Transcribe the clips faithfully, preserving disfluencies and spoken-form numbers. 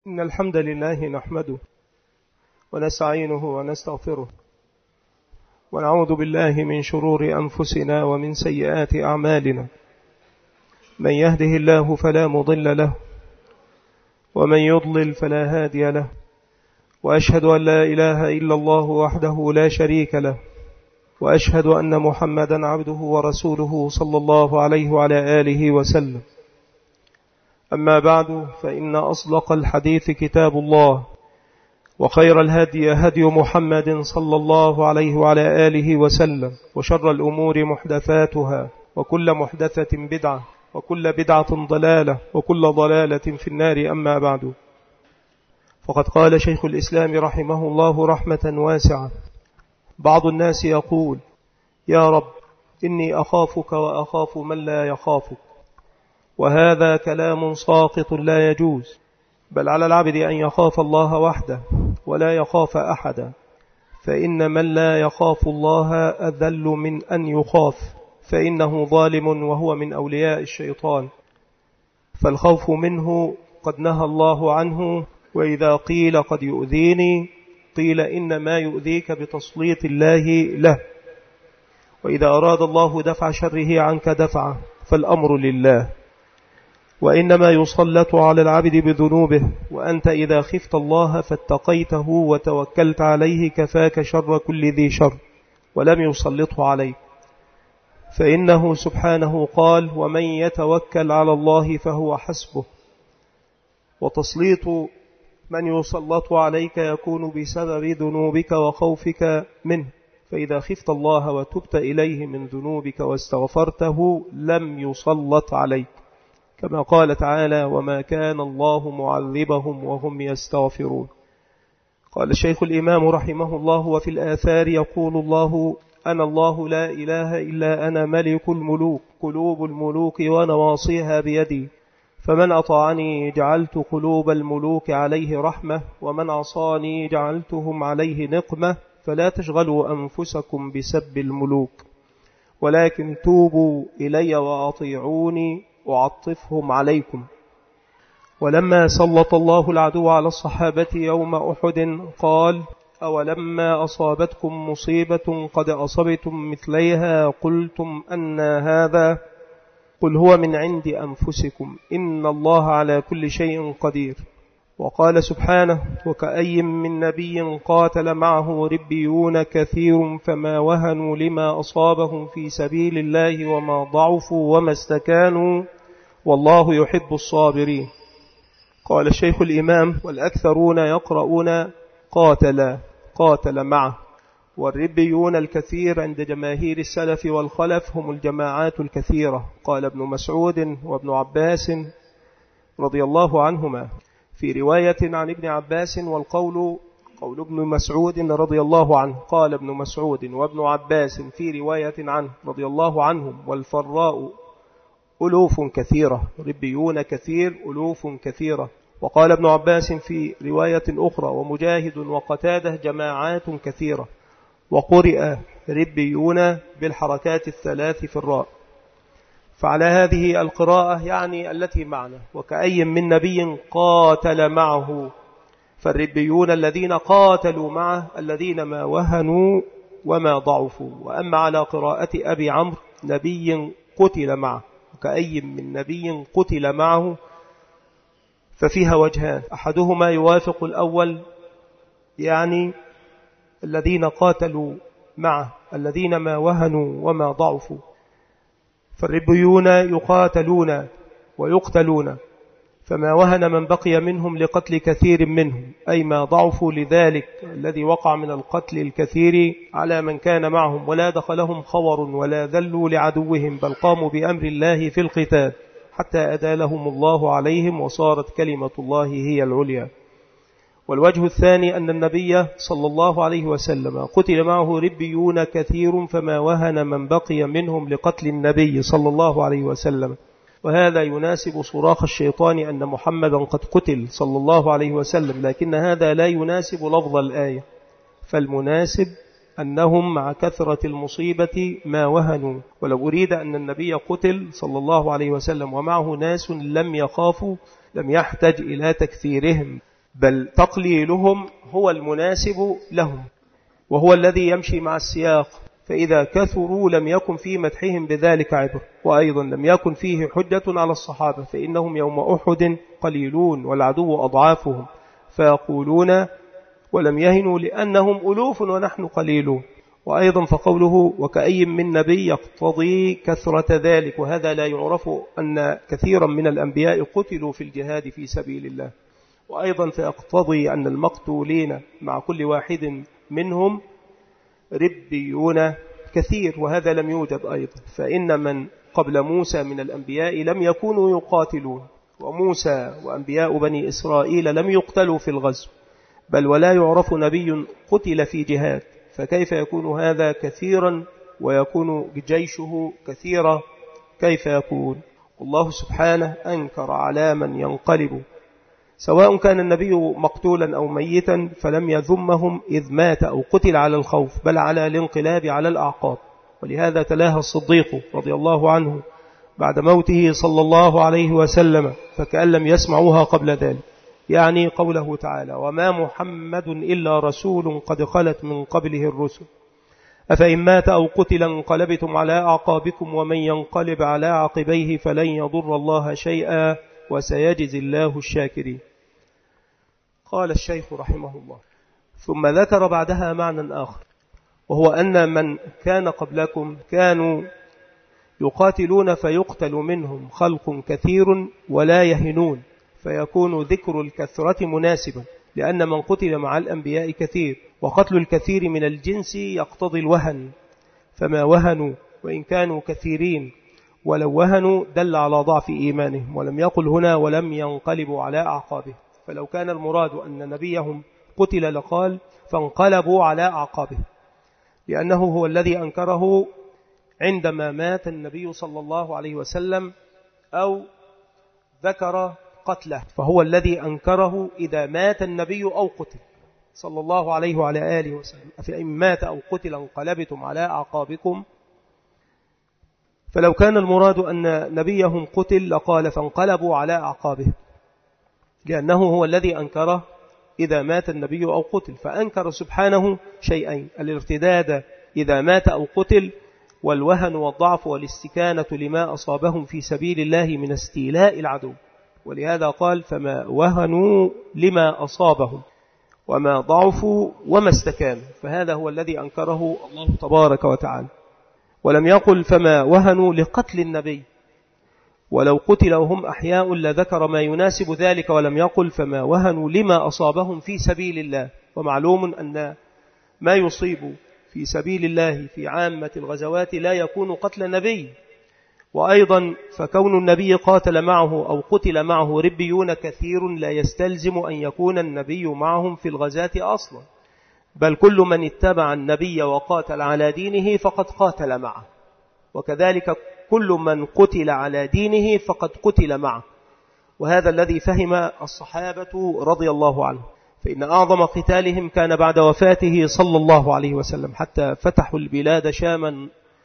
إن الحمد لله نحمده ونستعينه ونستغفره ونعوذ بالله من شرور أنفسنا ومن سيئات أعمالنا. من يهده الله فلا مضل له ومن يضلل فلا هادي له، وأشهد أن لا إله إلا الله وحده لا شريك له، وأشهد أن محمدا عبده ورسوله صلى الله عليه وعلى آله وسلم. أما بعد، فإن أصدق الحديث كتاب الله، وخير الهدي هدي محمد صلى الله عليه وعلى آله وسلم، وشر الأمور محدثاتها، وكل محدثة بدعة، وكل بدعة ضلالة، وكل ضلالة في النار. أما بعد، فقد قال شيخ الإسلام رحمه الله رحمة واسعة: بعض الناس يقول: يا رب إني أخافك وأخاف من لا يخافك. وهذا كلام ساقط لا يجوز، بل على العبد أن يخاف الله وحده ولا يخاف أحدا، فإن من لا يخاف الله أذل من أن يخاف، فإنه ظالم وهو من أولياء الشيطان، فالخوف منه قد نهى الله عنه. وإذا قيل قد يؤذيني، قيل إنما يؤذيك بتسليط الله له، وإذا أراد الله دفع شره عنك دفعه، فالأمر لله، وإنما يسلط على العبد بذنوبه. وأنت إذا خفت الله فاتقيته وتوكلت عليه كفاك شر كل ذي شر، ولم يسلطه عليك، فإنه سبحانه قال: ومن يتوكل على الله فهو حسبه. وتسليط من يسلط عليك يكون بسبب ذنوبك وخوفك منه، فإذا خفت الله وتبت إليه من ذنوبك واستغفرته لم يسلط عليك، كما قال تعالى: وما كان الله معذبهم وهم يستغفرون. قال الشيخ الإمام رحمه الله: وفي الآثار يقول الله: أنا الله لا إله إلا أنا ملك الملوك، قلوب الملوك ونواصيها بيدي، فمن أطاعني جعلت قلوب الملوك عليه رحمة، ومن عصاني جعلتهم عليه نقمة، فلا تشغلوا أنفسكم بسب الملوك، ولكن توبوا إلي وأطيعوني وعطفهم عليكم. ولما سلط الله العدو على الصحابة يوم أحد قال: أولما أصابتكم مصيبة قد أصبتم مثليها قلتم أن هذا؟ قل هو من عند أنفسكم، إن الله على كل شيء قدير. وقال سبحانه: وكأي من نبي قاتل معه ربيون كثير فما وهنوا لما أصابهم في سبيل الله وما ضعفوا وما استكانوا والله يحب الصابرين. قال الشيخ الإمام: والأكثرون يقرؤون قاتل قاتل معه. والربيون الكثير عند جماهير السلف والخلف هم الجماعات الكثيرة. قال ابن مسعود وابن عباس رضي الله عنهما في رواية عن ابن عباس، والقول قول ابن مسعود رضي الله عنه. قال ابن مسعود وابن عباس في رواية عنه رضي الله عنهم: والفراء ألوف كثيرة، ربيون كثير، ألوف كثيرة. وقال ابن عباس في رواية أخرى: ومجاهد وقتاده جماعات كثيرة. وقرئ ربيون بالحركات الثلاث في الراء. فعلى هذه القراءة يعني التي معنا: وكأي من نبي قاتل معه، فالربيون الذين قاتلوا معه الذين ما وهنوا وما ضعفوا. وأما على قراءة أبي عمرو: نبي قتل معه، وكأي من نبي قتل معه، ففيها وجهان: أحدهما يوافق الأول، يعني الذين قاتلوا معه الذين ما وهنوا وما ضعفوا، فالربيون يقاتلون ويقتلون، فما وهن من بقي منهم لقتل كثير منهم، أي ما ضعفوا لذلك الذي وقع من القتل الكثير على من كان معهم، ولا دخلهم خور ولا ذلوا لعدوهم، بل قاموا بأمر الله في القتال حتى أدالهم الله عليهم، وصارت كلمة الله هي العليا. والوجه الثاني أن النبي صلى الله عليه وسلم قتل معه ربيون كثير، فما وهن من بقي منهم لقتل النبي صلى الله عليه وسلم. وهذا يناسب صراخ الشيطان أن محمدا قد قتل صلى الله عليه وسلم، لكن هذا لا يناسب لفظ الآية، فالمناسب أنهم مع كثرة المصيبة ما وهنوا. ولو أريد أن النبي قتل صلى الله عليه وسلم ومعه ناس لم يخافوا لم يحتج إلى تكثيرهم، بل تقليلهم هو المناسب لهم، وهو الذي يمشي مع السياق. فإذا كثروا لم يكن في مدحهم بذلك عبر، وأيضا لم يكن فيه حجة على الصحابة، فإنهم يوم أحد قليلون والعدو أضعافهم، فيقولون ولم يهنوا لأنهم ألوف ونحن قليلون. وأيضا فقوله وكأي من نبي يقتضي كثرة ذلك، وهذا لا يعرف أن كثيرا من الأنبياء قتلوا في الجهاد في سبيل الله. وأيضا فيقتضي أن المقتولين مع كل واحد منهم ربيون كثير، وهذا لم يوجد أيضا، فإن من قبل موسى من الأنبياء لم يكونوا يقاتلون، وموسى وأنبياء بني إسرائيل لم يقتلوا في الغزو، بل ولا يعرف نبي قتل في جهاد، فكيف يكون هذا كثيرا ويكون جيشه كثيرا؟ كيف يكون؟ الله سبحانه أنكر على من ينقلب، سواء كان النبي مقتولا أو ميتا، فلم يذمهم إذ مات أو قتل على الخوف، بل على الانقلاب على الأعقاب. ولهذا تلاها الصديق رضي الله عنه بعد موته صلى الله عليه وسلم فكأن لم يسمعوها قبل ذلك، يعني قوله تعالى وما محمد إلا رسول قد خلت من قبله الرسل أفإن مات أو قتل انقلبتم على أعقابكم ومن ينقلب على عقبيه فلن يضر الله شيئا وسيجزي الله الشاكرين. قال الشيخ رحمه الله ثم ذكر بعدها معنى آخر، وهو أن من كان قبلكم كانوا يقاتلون فيقتل منهم خلق كثير ولا يهنون، فيكون ذكر الكثرة مناسبا، لأن من قتل مع الأنبياء كثير، وقتل الكثير من الجنس يقتضي الوهن، فما وهنوا وإن كانوا كثيرين، ولو وهنوا دل على ضعف إيمانهم، ولم يقل هنا ولم ينقلبوا على أعقابه، فلو كان المراد أن نبيهم قتل لقال فانقلبوا على أعقابه، لأنه هو الذي أنكره عندما مات النبي صلى الله عليه وسلم أو ذكر قتله، فهو الذي أنكره إذا مات النبي أو قتل صلى الله عليه وعلى آله وسلم. فإن مات أو قتل انقلبتم على أعقابكم، فلو كان المراد أن نبيهم قتل لقال فانقلبوا على أعقابه، لأنه هو الذي أنكره إذا مات النبي أو قتل، فأنكر سبحانه شيئين: الارتداد إذا مات أو قتل، والوهن والضعف والاستكانة لما أصابهم في سبيل الله من استيلاء العدو. ولهذا قال فما وهنوا لما أصابهم وما ضعفوا وما استكانوا، فهذا هو الذي أنكره الله تبارك وتعالى. ولم يقل فما وهنوا لقتل النبي، ولو قتل وهم أحياء لذكر ما يناسب ذلك، ولم يقل فما وهنوا لما أصابهم في سبيل الله. ومعلوم أن ما يصيب في سبيل الله في عامة الغزوات لا يكون قتل النبي، وأيضا فكون النبي قاتل معه أو قتل معه ربيون كثير لا يستلزم أن يكون النبي معهم في الغزاة أصلا، بل كل من اتبع النبي وقاتل على دينه فقد قاتل معه، وكذلك كل من قتل على دينه فقد قتل معه. وهذا الذي فهم الصحابة رضي الله عنهم، فإن أعظم قتالهم كان بعد وفاته صلى الله عليه وسلم، حتى فتحوا البلاد شاما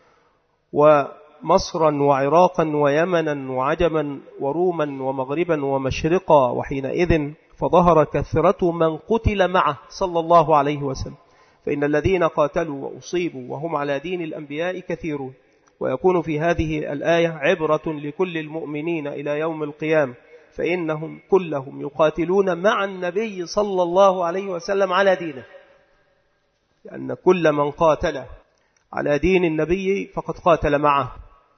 ومصرا وعراقا ويمنا وعجما وروما ومغربا ومشرقا، وحينئذ فظهر كثرة من قتل معه صلى الله عليه وسلم، فإن الذين قاتلوا وأصيبوا وهم على دين الأنبياء كثيرون. ويكون في هذه الآية عبرة لكل المؤمنين إلى يوم القيامة، فإنهم كلهم يقاتلون مع النبي صلى الله عليه وسلم على دينه، لأن كل من قاتل على دين النبي فقد قاتل معه،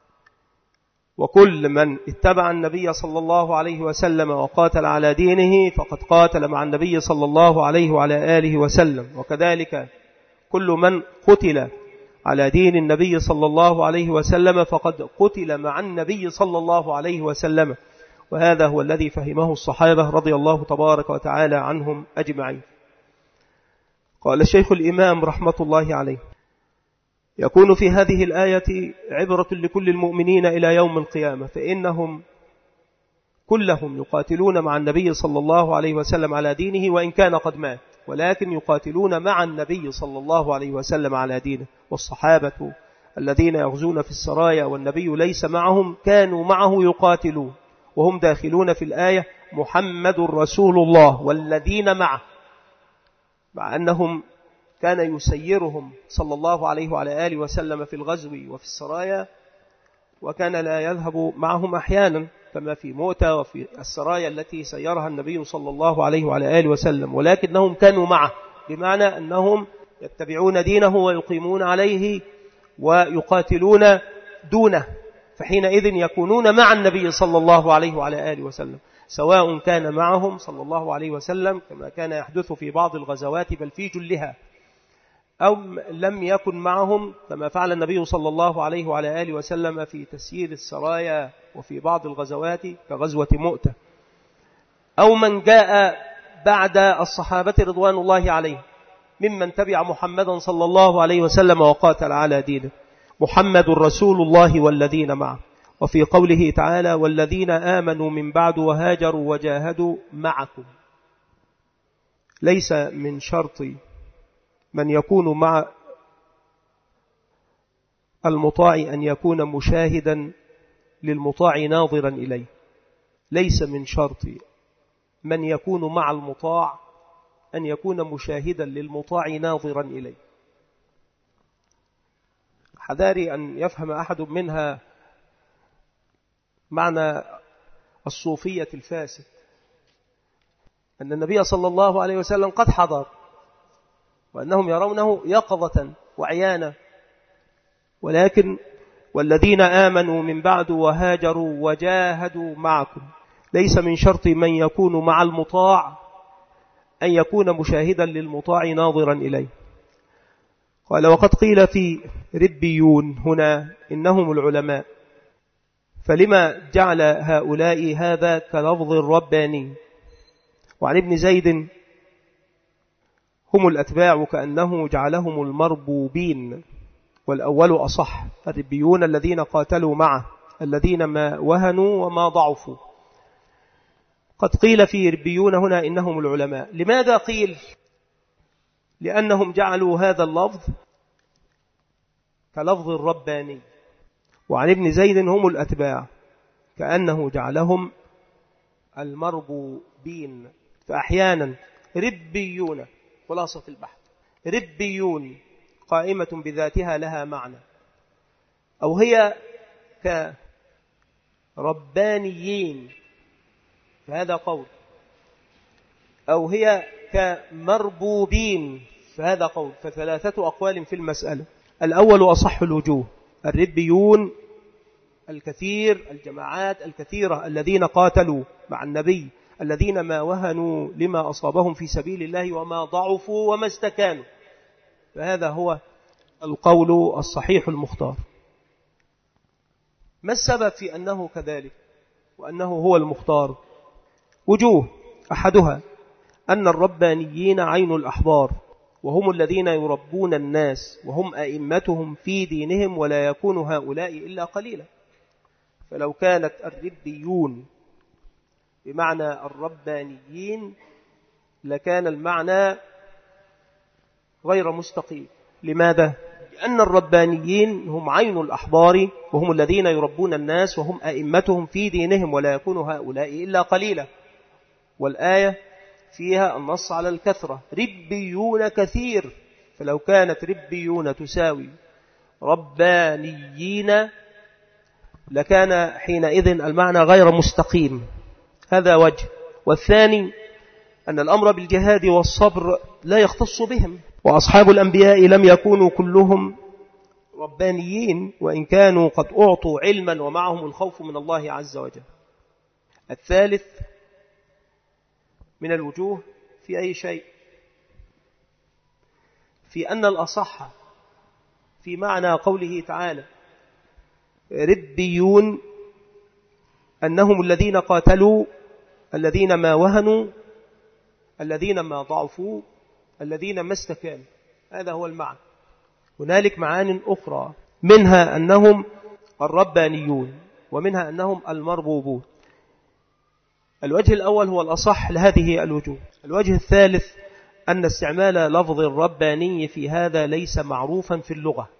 وكل من اتبع النبي صلى الله عليه وسلم وقاتل على دينه فقد قاتل مع النبي صلى الله عليه وعلى آله وسلم. وكذلك كل من قتل على دين النبي صلى الله عليه وسلم فقد قتل مع النبي صلى الله عليه وسلم. وهذا هو الذي فهمه الصحابة رضي الله تبارك وتعالى عنهم أجمعين. قال الشيخ الإمام رحمة الله عليه يكون في هذه الآية عبرة لكل المؤمنين إلى يوم القيامة، فإنهم كلهم يقاتلون مع النبي صلى الله عليه وسلم على دينه وإن كان قد مات، ولكن يقاتلون مع النبي صلى الله عليه وسلم على دينه. والصحابة الذين يغزون في السرايا والنبي ليس معهم كانوا معه يقاتلون، وهم داخلون في الآية محمد رسول الله والذين معه، مع أنهم كان يسيرهم صلى الله عليه وعلى آله وسلم في الغزو وفي السرايا، وكان لا يذهب معهم أحيانا كما في مؤتة وفي السرايا التي سيرها النبي صلى الله عليه وعلى آله وسلم، ولكنهم كانوا معه، بمعنى أنهم يتبعون دينه ويقيمون عليه ويقاتلون دونه، فحينئذ يكونون مع النبي صلى الله عليه وعلى آله وسلم، سواء كان معهم صلى الله عليه وسلم كما كان يحدث في بعض الغزوات بل في جلها، أو لم يكن معهم كما فعل النبي صلى الله عليه وعلى آله وسلم في تسيير السرايا وفي بعض الغزوات كغزوة مؤتة، أو من جاء بعد الصحابة رضوان الله عليهم ممن تبع محمدا صلى الله عليه وسلم وقاتل على دينه. محمد رسول الله والذين معه. وفي قوله تعالى والذين آمنوا من بعد وهاجروا وجاهدوا معكم، ليس من شرط من يكون مع المطاع أن يكون مشاهدا للمطاع ناظرا إليه، ليس من شرط من يكون مع المطاع أن يكون مشاهدا للمطاع ناظرا إليه. حذاري أن يفهم أحد منها معنى الصوفية الفاسد، أن النبي صلى الله عليه وسلم قد حضر وأنهم يرونه يقظة وعيانا، ولكن والذين آمنوا من بعد وهاجروا وجاهدوا معكم، ليس من شرط من يكون مع المطاع أن يكون مشاهدا للمطاع ناظرا إليه. قال وقد قيل في ربيون هنا إنهم العلماء، فلما جعل هؤلاء هذا كلفظ الرباني؟ وعن ابن زيد هم الأتباع كأنه جعلهم المربوبين، والأول أصح، الربيون الذين قاتلوا معه الذين ما وهنوا وما ضعفوا. قد قيل في ربيون هنا إنهم العلماء. لماذا قيل؟ لأنهم جعلوا هذا اللفظ كلفظ الرباني. وعن ابن زيد هم الأتباع كأنه جعلهم المربوبين. فأحيانا ربيون، خلاصة البحث، ربيون قائمة بذاتها لها معنى، أو هي كربانيين فهذا قول، أو هي كمربوبين فهذا قول، فثلاثة أقوال في المسألة. الأول أصح الوجوه، الربيون الكثير، الجماعات الكثيرة الذين قاتلوا مع النبي، الذين ما وهنوا لما أصابهم في سبيل الله وما ضعفوا وما استكانوا، فهذا هو القول الصحيح المختار. ما السبب في أنه كذلك وأنه هو المختار؟ وجوه، أحدها أن الربانيين عين الأحبار، وهم الذين يربون الناس وهم أئمتهم في دينهم، ولا يكون هؤلاء إلا قليلا. فلو كانت الربيون بمعنى الربانيين لكان المعنى غير مستقيم. لماذا؟ لأن الربانيين هم عين الأحبار وهم الذين يربون الناس وهم أئمتهم في دينهم، ولا يكون هؤلاء إلا قليلا، والآية فيها النص على الكثرة، ربيون كثير، فلو كانت ربيون تساوي ربانيين لكان حينئذ المعنى غير مستقيم. هذا وجه. والثاني أن الأمر بالجهاد والصبر لا يختص بهم، وأصحاب الأنبياء لم يكونوا كلهم ربانيين، وإن كانوا قد أعطوا علما ومعهم الخوف من الله عز وجل. الثالث من الوجوه في أي شيء، في أن الأصح في معنى قوله تعالى ربيون أنهم الذين قاتلوا، الذين ما وهنوا، الذين ما ضعفوا، الذين ما استكانوا، هذا هو المعنى. هنالك معان أخرى، منها أنهم الربانيون ومنها أنهم المربوبون. الوجه الأول هو الأصح لهذه الوجوه. الوجه الثالث أن استعمال لفظ الرباني في هذا ليس معروفا في اللغة.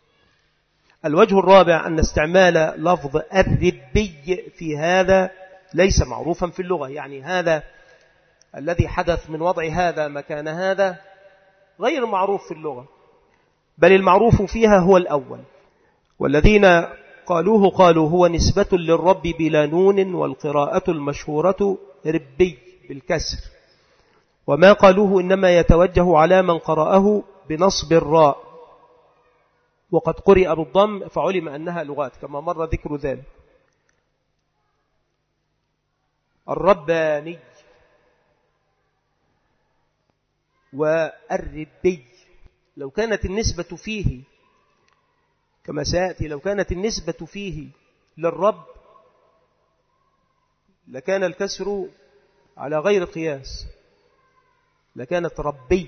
الوجه الرابع أن استعمال لفظ الربي في هذا ليس معروفا في اللغة. يعني هذا الذي حدث من وضع هذا مكان هذا غير معروف في اللغة، بل المعروف فيها هو الأول. والذين قالوه قالوا هو نسبة للرب بلا نون، والقراءة المشهورة ربي بالكسر. وما قالوه إنما يتوجه على من قرأه بنصب الراء، وقد قرئ بالضم فعلم أنها لغات كما مر ذكر ذلك. الرباني والربي لو كانت النسبة فيه كما سيأتي، لو كانت النسبة فيه للرب لكان الكسر على غير قياس، لكانت ربي.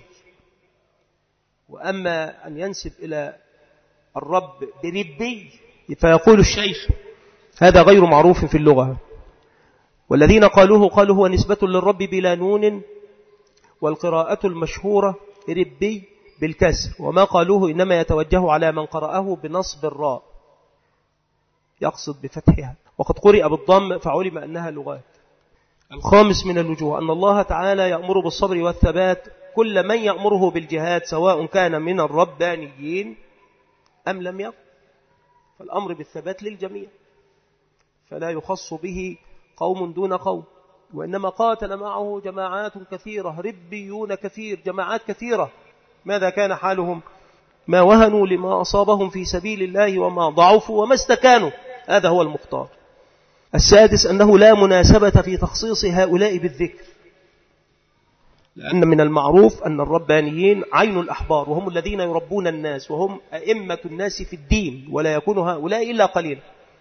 وأما أن ينسب إلى الرب بربي فيقول الشيخ هذا غير معروف في اللغة. والذين قالوه قالوا هو نسبة للرب بلا نون، والقراءة المشهورة ربي بالكسر. وما قالوه إنما يتوجه على من قرأه بنصب الراء، يقصد بفتحها، وقد قرئ بالضم فعلم أنها لغات. الخامس من الوجوه أن الله تعالى يأمر بالصبر والثبات كل من يأمره بالجهاد، سواء كان من الربانيين أم لم يكن، فالأمر بالثبات للجميع، فلا يخص به قوم دون قوم. وإنما قاتل معه جماعات كثيرة، ربيون كثير، جماعات كثيرة. ماذا كان حالهم؟ ما وهنوا لما أصابهم في سبيل الله وما ضعفوا وما استكانوا. هذا هو المختار. السادس أنه لا مناسبة في تخصيص هؤلاء بالذكر، لأن من المعروف أن الربانيين عين الأحبار، وهم الذين يربون الناس، وهم أئمة الناس في الدين، ولا يكون هؤلاء إلا قليلا.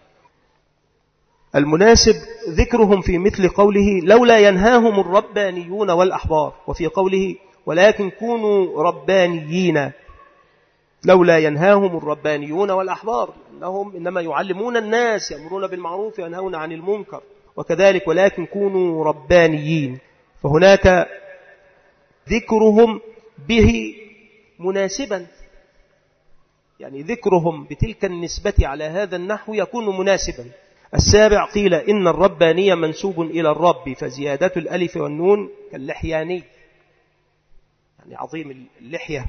المناسب ذكرهم في مثل قوله لولا ينهاهم الربانيون والأحبار، وفي قوله ولكن كونوا ربانيين، لولا ينهاهم الربانيون والأحبار، إنهم إنما يعلمون الناس، يأمرون بالمعروف وينهون عن المنكر. وكذلك ولكن كونوا ربانيين، فهناك ذكرهم به مناسبا، يعني ذكرهم بتلك النسبة على هذا النحو يكون مناسبا. السابع قيل إن الربانية منسوب إلى الرب، فزيادة الألف والنون كاللحياني، يعني عظيم اللحية،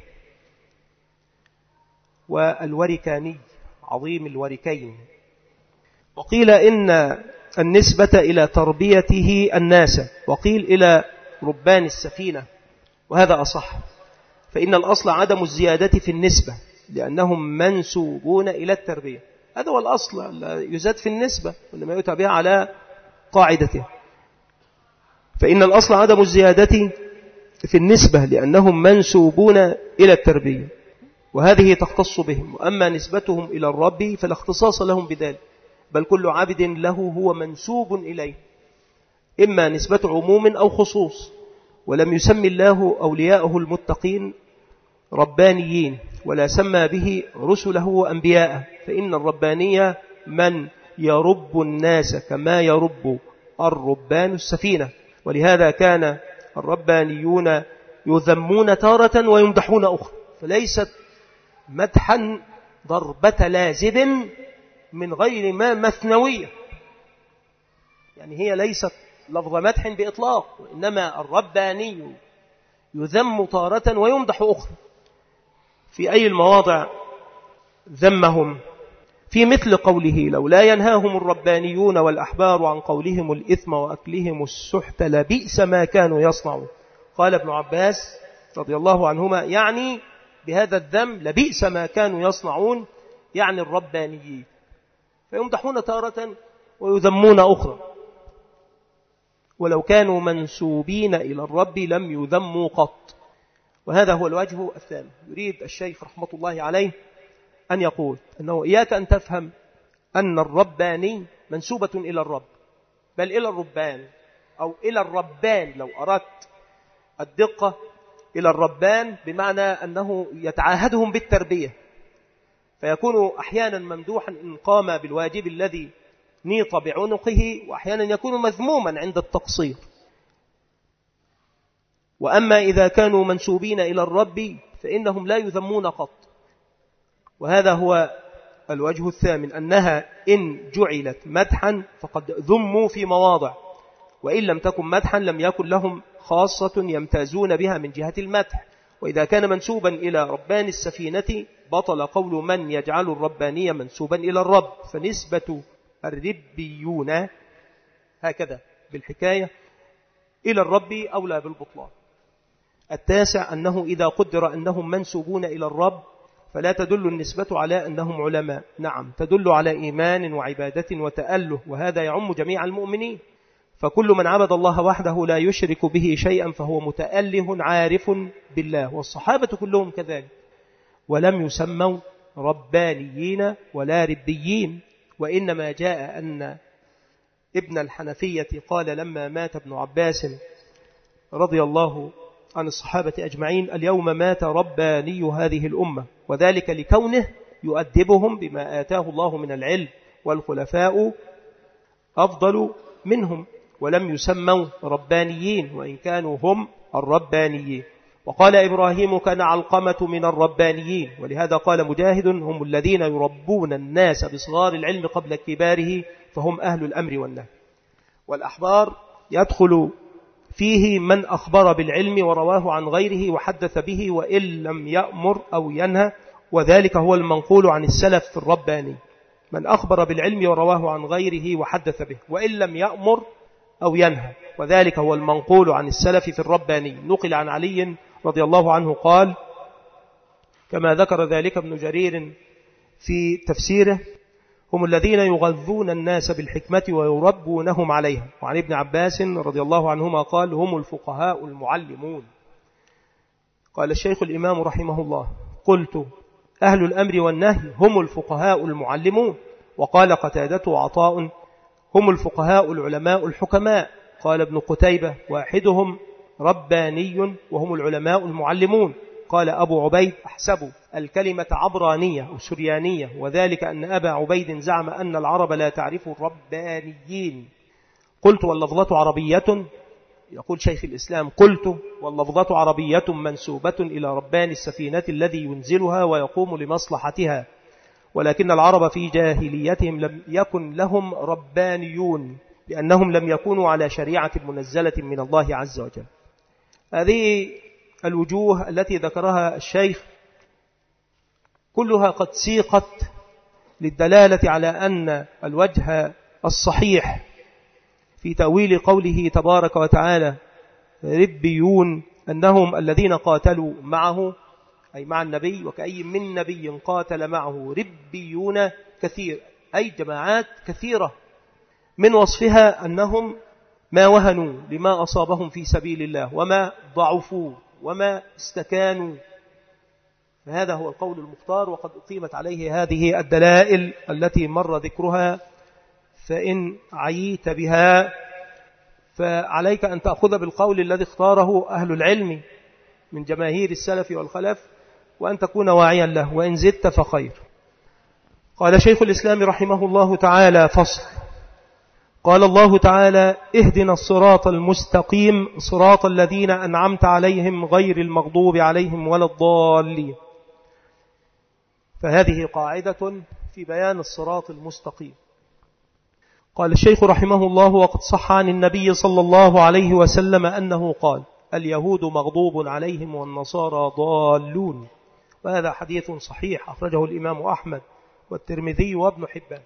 والوركاني عظيم الوركين. وقيل إن النسبة إلى تربيته الناس، وقيل إلى ربان السفينة، وهذا أصح، فإن الأصل عدم الزيادة في النسبة لأنهم منسوبون إلى التربية. هذا هو الأصل، يزاد في النسبة وإنما يتابع على قاعدته. فإن الأصل عدم الزيادة في النسبة لأنهم منسوبون إلى التربية، وهذه تختص بهم. وأما نسبتهم إلى الرب فلا اختصاص لهم بذلك، بل كل عبد له هو منسوب إليه، إما نسبة عموم أو خصوص. ولم يسمي الله أولياءه المتقين ربانيين، ولا سمى به رسله وأنبياءه، فإن الربانية من يرب الناس كما يرب الربان السفينة. ولهذا كان الربانيون يذمون تارة ويمدحون أخرى، فليست مدحا ضربة لازم من غير ما مثنوية، يعني هي ليست لفظ مدح بإطلاق، وإنما الرباني يذم تارة ويمدح أخرى. في أي المواضع ذمهم؟ في مثل قوله لولا ينهاهم الربانيون والأحبار عن قولهم الإثم وأكلهم السحت لبئس ما كانوا يصنعون. قال ابن عباس رضي الله عنهما يعني بهذا الذم لبئس ما كانوا يصنعون، يعني الربانيين، فيمدحون تارة ويذمون أخرى. ولو كانوا منسوبين إلى الرب لم يذموا قط. وهذا هو الوجه الثاني. يريد الشيخ رحمة الله عليه أن يقول أنه إياك أن تفهم أن الرباني منسوبة إلى الرب، بل إلى الربان أو إلى الربان، لو أردت الدقة إلى الربان بمعنى أنه يتعاهدهم بالتربية، فيكون أحيانا ممدوحا إن قام بالواجب الذي نيط بعنقه، وأحيانا يكون مذموما عند التقصير. وأما إذا كانوا منسوبين إلى الرب فإنهم لا يذمون قط. وهذا هو الوجه الثامن، أنها إن جعلت مدحا فقد ذموا في مواضع، وإن لم تكن مدحا لم يكن لهم خاصة يمتازون بها من جهة المدح. وإذا كان منسوبا إلى ربان السفينة بطل قول من يجعل الربانية منسوبا إلى الرب، فنسبة الربيون هكذا بالحكاية إلى الرب أولى بالبطلان. التاسع أنه إذا قدر أنهم منسوبون إلى الرب فلا تدل النسبة على أنهم علماء، نعم تدل على إيمان وعبادة وتأله، وهذا يعم جميع المؤمنين، فكل من عبد الله وحده لا يشرك به شيئا فهو متأله عارف بالله، والصحابة كلهم كذلك، ولم يسموا ربانيين ولا ربيين. وإنما جاء أن ابن الحنفية قال لما مات ابن عباس رضي الله عن الصحابة أجمعين اليوم مات رباني هذه الأمة، وذلك لكونه يؤدبهم بما آتاه الله من العلم، والخلفاء أفضل منهم، ولم يسموا ربانيين وإن كانوا هم الربانيين. وقال إبراهيم كان علقمة من الربانيين، ولهذا قال مجاهد هم الذين يربون الناس بصغار العلم قبل كباره فهم أهل الأمر والنهي. والأحبار يدخل فيه من أخبر بالعلم ورواه عن غيره وحدث به وإن لم يأمر أو ينهى، وذلك هو المنقول عن السلف في الرباني، من أخبر بالعلم ورواه عن غيره وحدث به وإن لم يأمر أو ينهى، وذلك هو المنقول عن السلف في الرباني. نقل عن علي رضي الله عنه قال كما ذكر ذلك ابن جرير في تفسيره هم الذين يغذون الناس بالحكمة ويربونهم عليها. وعن ابن عباس رضي الله عنهما قال هم الفقهاء المعلمون. قال الشيخ الإمام رحمه الله قلت أهل الأمر والنهي هم الفقهاء المعلمون. وقال قتادة وعطاء هم الفقهاء العلماء الحكماء. قال ابن قتيبة واحدهم رباني وهم العلماء المعلمون. قال أبو عبيد أحسب الكلمة عبرانية أو سريانية، وذلك أن أبا عبيد زعم أن العرب لا تعرف الربانيين. قلت واللفظة عربية، يقول شيخ الإسلام قلت واللفظة عربية منسوبة إلى ربان السفينة الذي ينزلها ويقوم لمصلحتها، ولكن العرب في جاهليتهم لم يكن لهم ربانيون لأنهم لم يكونوا على شريعة منزلة من الله عز وجل. هذه الوجوه التي ذكرها الشيخ كلها قد سيقت للدلالة على أن الوجه الصحيح في تأويل قوله تبارك وتعالى ربيون أنهم الذين قاتلوا معه أي مع النبي، وكأي من نبي قاتل معه ربيون كثير أي جماعات كثيرة، من وصفها أنهم ما وهنوا لما أصابهم في سبيل الله وما ضعفوا وما استكانوا. فهذا هو القول المختار، وقد أقيمت عليه هذه الدلائل التي مر ذكرها، فإن عييت بها فعليك أن تأخذ بالقول الذي اختاره أهل العلم من جماهير السلف والخلف وأن تكون واعيا له، وإن زدت فخير. قال شيخ الإسلام رحمه الله تعالى فصل. قال الله تعالى اهدنا الصراط المستقيم صراط الذين أنعمت عليهم غير المغضوب عليهم ولا الضالين. فهذه قاعدة في بيان الصراط المستقيم. قال الشيخ رحمه الله وقد صح عن النبي صلى الله عليه وسلم أنه قال اليهود مغضوب عليهم والنصارى ضالون، وهذا حديث صحيح أخرجه الإمام أحمد والترمذي وابن حبان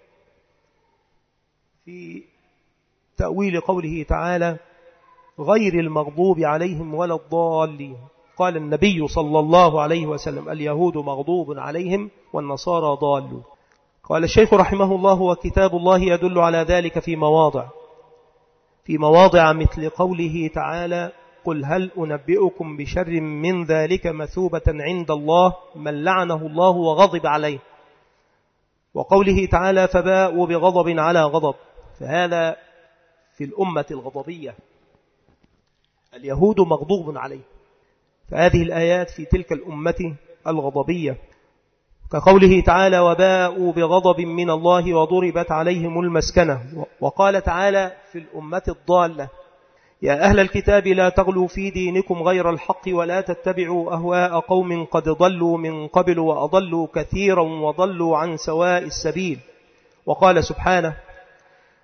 في تأويل قوله تعالى غير المغضوب عليهم ولا الضالين. قال النبي صلى الله عليه وسلم اليهود مغضوب عليهم والنصارى ضالون. قال الشيخ رحمه الله وكتاب الله يدل على ذلك في مواضع في مواضع مثل قوله تعالى قل هل أنبئكم بشر من ذلك مثوبة عند الله من لعنه الله وغضب عليه، وقوله تعالى فباءوا بغضب على غضب، فهذا في الأمة الغضبية اليهود مغضوب عليه، فهذه الآيات في تلك الأمة الغضبية، كقوله تعالى وباءوا بغضب من الله وضربت عليهم المسكنة. وقال تعالى في الأمة الضالة يا أهل الكتاب لا تغلوا في دينكم غير الحق ولا تتبعوا أهواء قوم قد ضلوا من قبل وأضلوا كثيرا وضلوا عن سواء السبيل. وقال سبحانه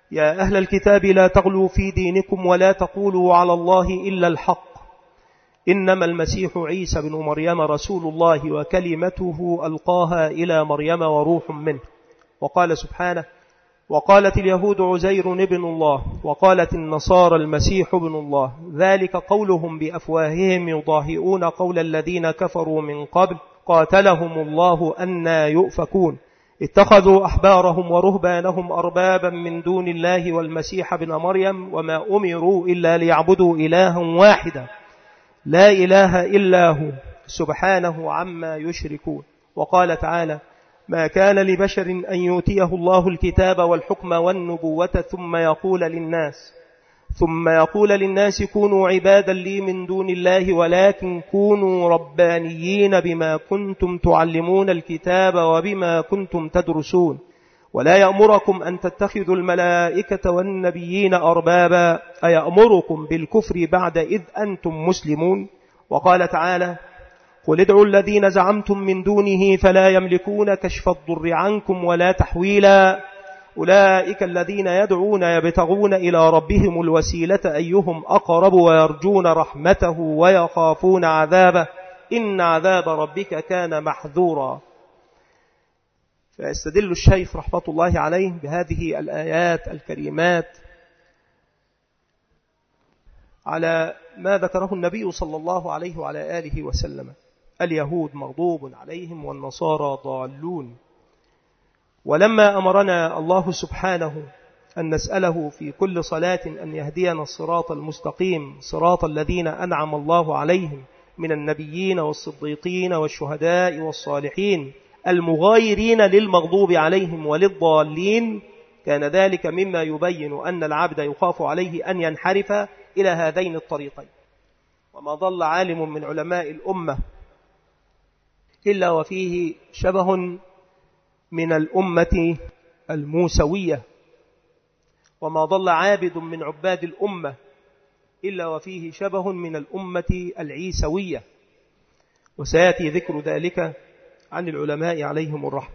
يا أهل الكتاب لا تغلوا في دينكم ولا تقولوا على الله إلا الحق إنما المسيح عيسى بن مريم رسول الله وكلمته ألقاها إلى مريم وروح منه. وقال سبحانه وقالت اليهود عزير ابن الله وقالت النصارى المسيح ابن الله ذلك قولهم بأفواههم يضاهئون قول الذين كفروا من قبل قاتلهم الله أنى يؤفكون اتخذوا أحبارهم ورهبانهم أربابا من دون الله والمسيح ابن مريم وما أمروا إلا ليعبدوا إلها واحدا لا إله إلا هو سبحانه عما يشركون. وقال تعالى ما كان لبشر أن يؤتيه الله الكتاب والحكم والنبوة ثم يقول للناس ثم يقول للناس كونوا عبادا لي من دون الله ولكن كونوا ربانيين بما كنتم تعلمون الكتاب وبما كنتم تدرسون ولا يأمركم أن تتخذوا الملائكة والنبيين أربابا أيأمركم بالكفر بعد إذ أنتم مسلمون. وقال تعالى قل ادعوا الذين زعمتم من دونه فلا يملكون كشف الضر عنكم ولا تحويلا أولئك الذين يدعون يبتغون إلى ربهم الوسيلة أيهم أقرب ويرجون رحمته ويخافون عذابه إن عذاب ربك كان محذورا. فيستدل الشيخ رحمة الله عليه بهذه الآيات الكريمات على ما ذكره النبي صلى الله عليه وعلى آله وسلم اليهود مغضوب عليهم والنصارى ضالون. ولما أمرنا الله سبحانه أن نسأله في كل صلاة أن يهدينا الصراط المستقيم صراط الذين أنعم الله عليهم من النبيين والصديقين والشهداء والصالحين المغايرين للمغضوب عليهم وللضالين كان ذلك مما يبين أن العبد يخاف عليه أن ينحرف إلى هذين الطريقين. وما ضل عالم من علماء الأمة إلا وفيه شبه من الأمة الموسوية وما ضل عابد من عباد الأمة إلا وفيه شبه من الأمة العيسوية وسيأتي ذكر ذلك عن العلماء عليهم الرحمة.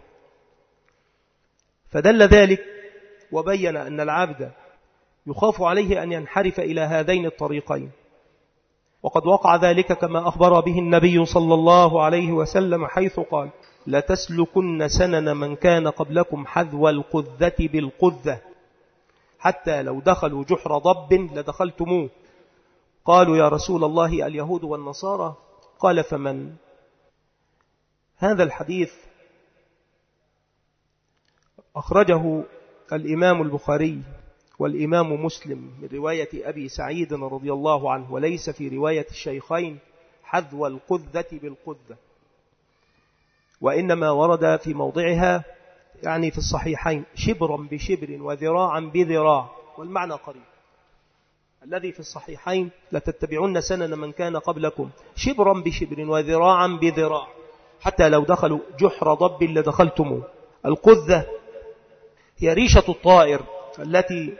فدل ذلك وبين أن العبد يخاف عليه أن ينحرف إلى هذين الطريقين وقد وقع ذلك كما أخبر به النبي صلى الله عليه وسلم حيث قال لتسلكن سنن من كان قبلكم حذو القذة بالقذة حتى لو دخلوا جحر ضب لدخلتموه. قالوا يا رسول الله اليهود والنصارى قال فمن؟ هذا الحديث أخرجه الإمام البخاري والإمام مسلم من رواية أبي سعيد رضي الله عنه وليس في رواية الشيخين حذو القذة بالقذة وإنما ورد في موضعها يعني في الصحيحين شبرا بشبر وذراعا بذراع والمعنى قريب. الذي في الصحيحين لتتبعون سنن من كان قبلكم شبرا بشبر وذراعا بذراع حتى لو دخلوا جحر ضب لدخلتموه. القذة هي ريشة الطائر التي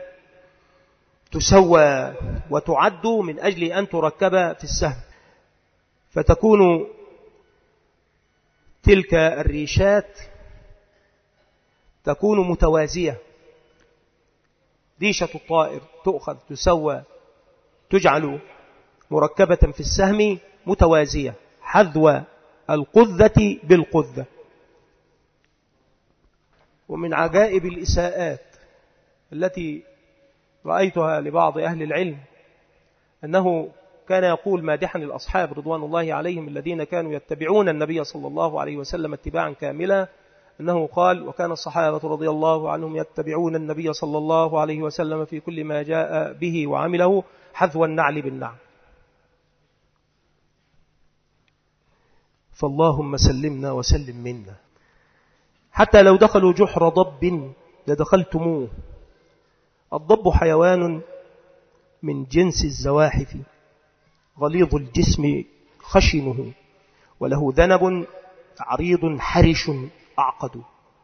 تسوى وتعد من أجل أن تركب في السهم فتكون تلك الريشات تكون متوازية. ريشة الطائر تؤخذ تسوى تجعل مركبة في السهم متوازية حذو القذة بالقذة. ومن عجائب الإساءات التي رأيتها لبعض أهل العلم أنه كان يقول مادحا الأصحاب رضوان الله عليهم الذين كانوا يتبعون النبي صلى الله عليه وسلم اتباعا كاملا أنه قال وكان الصحابة رضي الله عنهم يتبعون النبي صلى الله عليه وسلم في كل ما جاء به وعمله حذو النعل بالنعل. فاللهم سلمنا وسلم منا. حتى لو دخلوا جحر ضب لدخلتموه. الضب حيوان من جنس الزواحف غليظ الجسم خشنه وله ذنب عريض حرش أعقد.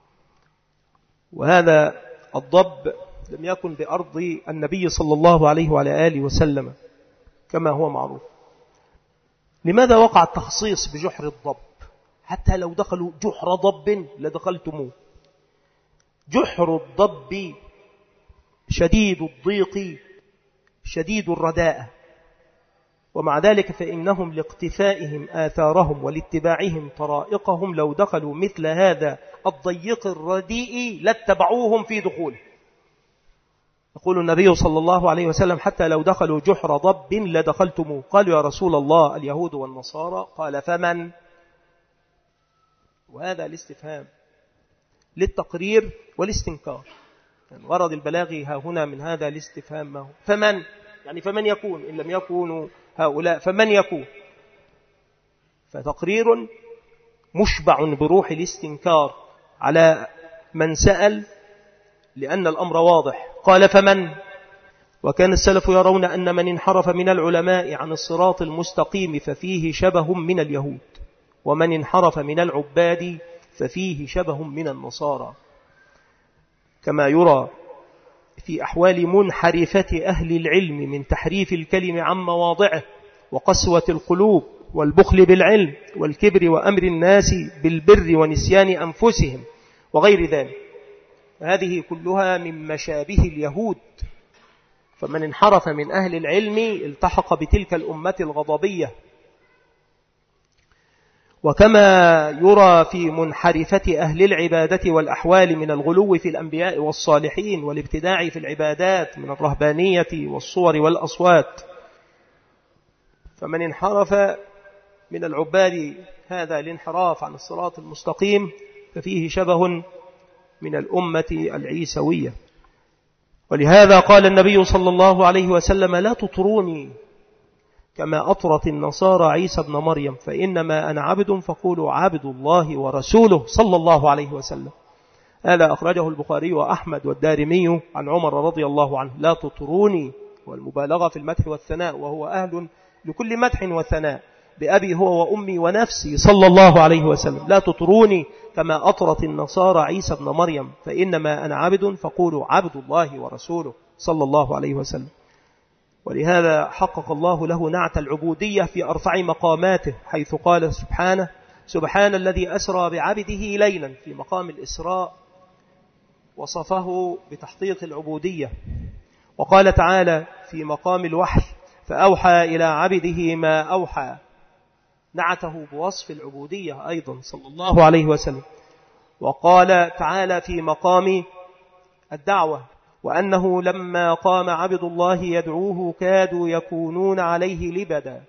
وهذا الضب لم يكن بأرض النبي صلى الله عليه وعلى آله وسلم كما هو معروف. لماذا وقع التخصيص بجحر الضب؟ حتى لو دخلوا جحر ضب لدخلتموه. جحر الضب شديد الضيق شديد الرداءة، ومع ذلك فإنهم لاقتفائهم آثارهم ولاتباعهم طرائقهم لو دخلوا مثل هذا الضيق الرديء لاتبعوهم في دخوله. يقول النبي صلى الله عليه وسلم حتى لو دخلوا جحر ضب لدخلتموه. قالوا يا رسول الله اليهود والنصارى؟ قال فمن؟ وهذا الاستفهام للتقرير والاستنكار، يعني ورد البلاغي ها هنا من هذا الاستفهام ما هو فمن، يعني فمن يكون إن لم يكونوا هؤلاء فمن يكون؟ فتقرير مشبع بروح الاستنكار على من سأل، لأن الأمر واضح. قال فمن؟ وكان السلف يرون أن من انحرف من العلماء عن الصراط المستقيم ففيه شبه من اليهود، ومن انحرف من العباد ففيه شبه من النصارى، كما يرى في أحوال منحرفة أهل العلم من تحريف الكلم عن مواضعه وقسوة القلوب والبخل بالعلم والكبر وأمر الناس بالبر ونسيان أنفسهم وغير ذلك. هذه كلها من مشابه اليهود. فمن انحرف من أهل العلم التحق بتلك الأمة الغضبية. وكما يرى في منحرفة أهل العبادة والأحوال من الغلو في الأنبياء والصالحين والابتداع في العبادات من الرهبانية والصور والأصوات. فمن انحرف من العباد هذا الانحراف عن الصراط المستقيم ففيه شبه من الأمة العيسوية. ولهذا قال النبي صلى الله عليه وسلم لا تطروني كما أطرت النصارى عيسى بن مريم، فإنما أنا عبد فقولوا عبد الله ورسوله صلى الله عليه وسلم. هذا أخرجه البخاري وأحمد والدارمي عن عمر رضي الله عنه. لا تطروني والمبالغة في المدح والثناء، وهو أهل لكل مدح وثناء، بأبي هو وأمي ونفسي صلى الله عليه وسلم. لا تطروني كما أطرت النصارى عيسى بن مريم، فإنما أنا عبد فقولوا عبد الله ورسوله صلى الله عليه وسلم. ولهذا حقق الله له نعت العبودية في أرفع مقاماته، حيث قال سبحانه سبحان الذي أسرى بعبده ليلا. في مقام الإسراء وصفه بتحقيق العبودية. وقال تعالى في مقام الوحي فأوحى إلى عبده ما أوحى، نعته بوصف العبودية أيضا صلى الله عليه وسلم. وقال تعالى في مقام الدعوة وأنه لما قام عبد الله يدعوه كادوا يكونون عليه لبدا،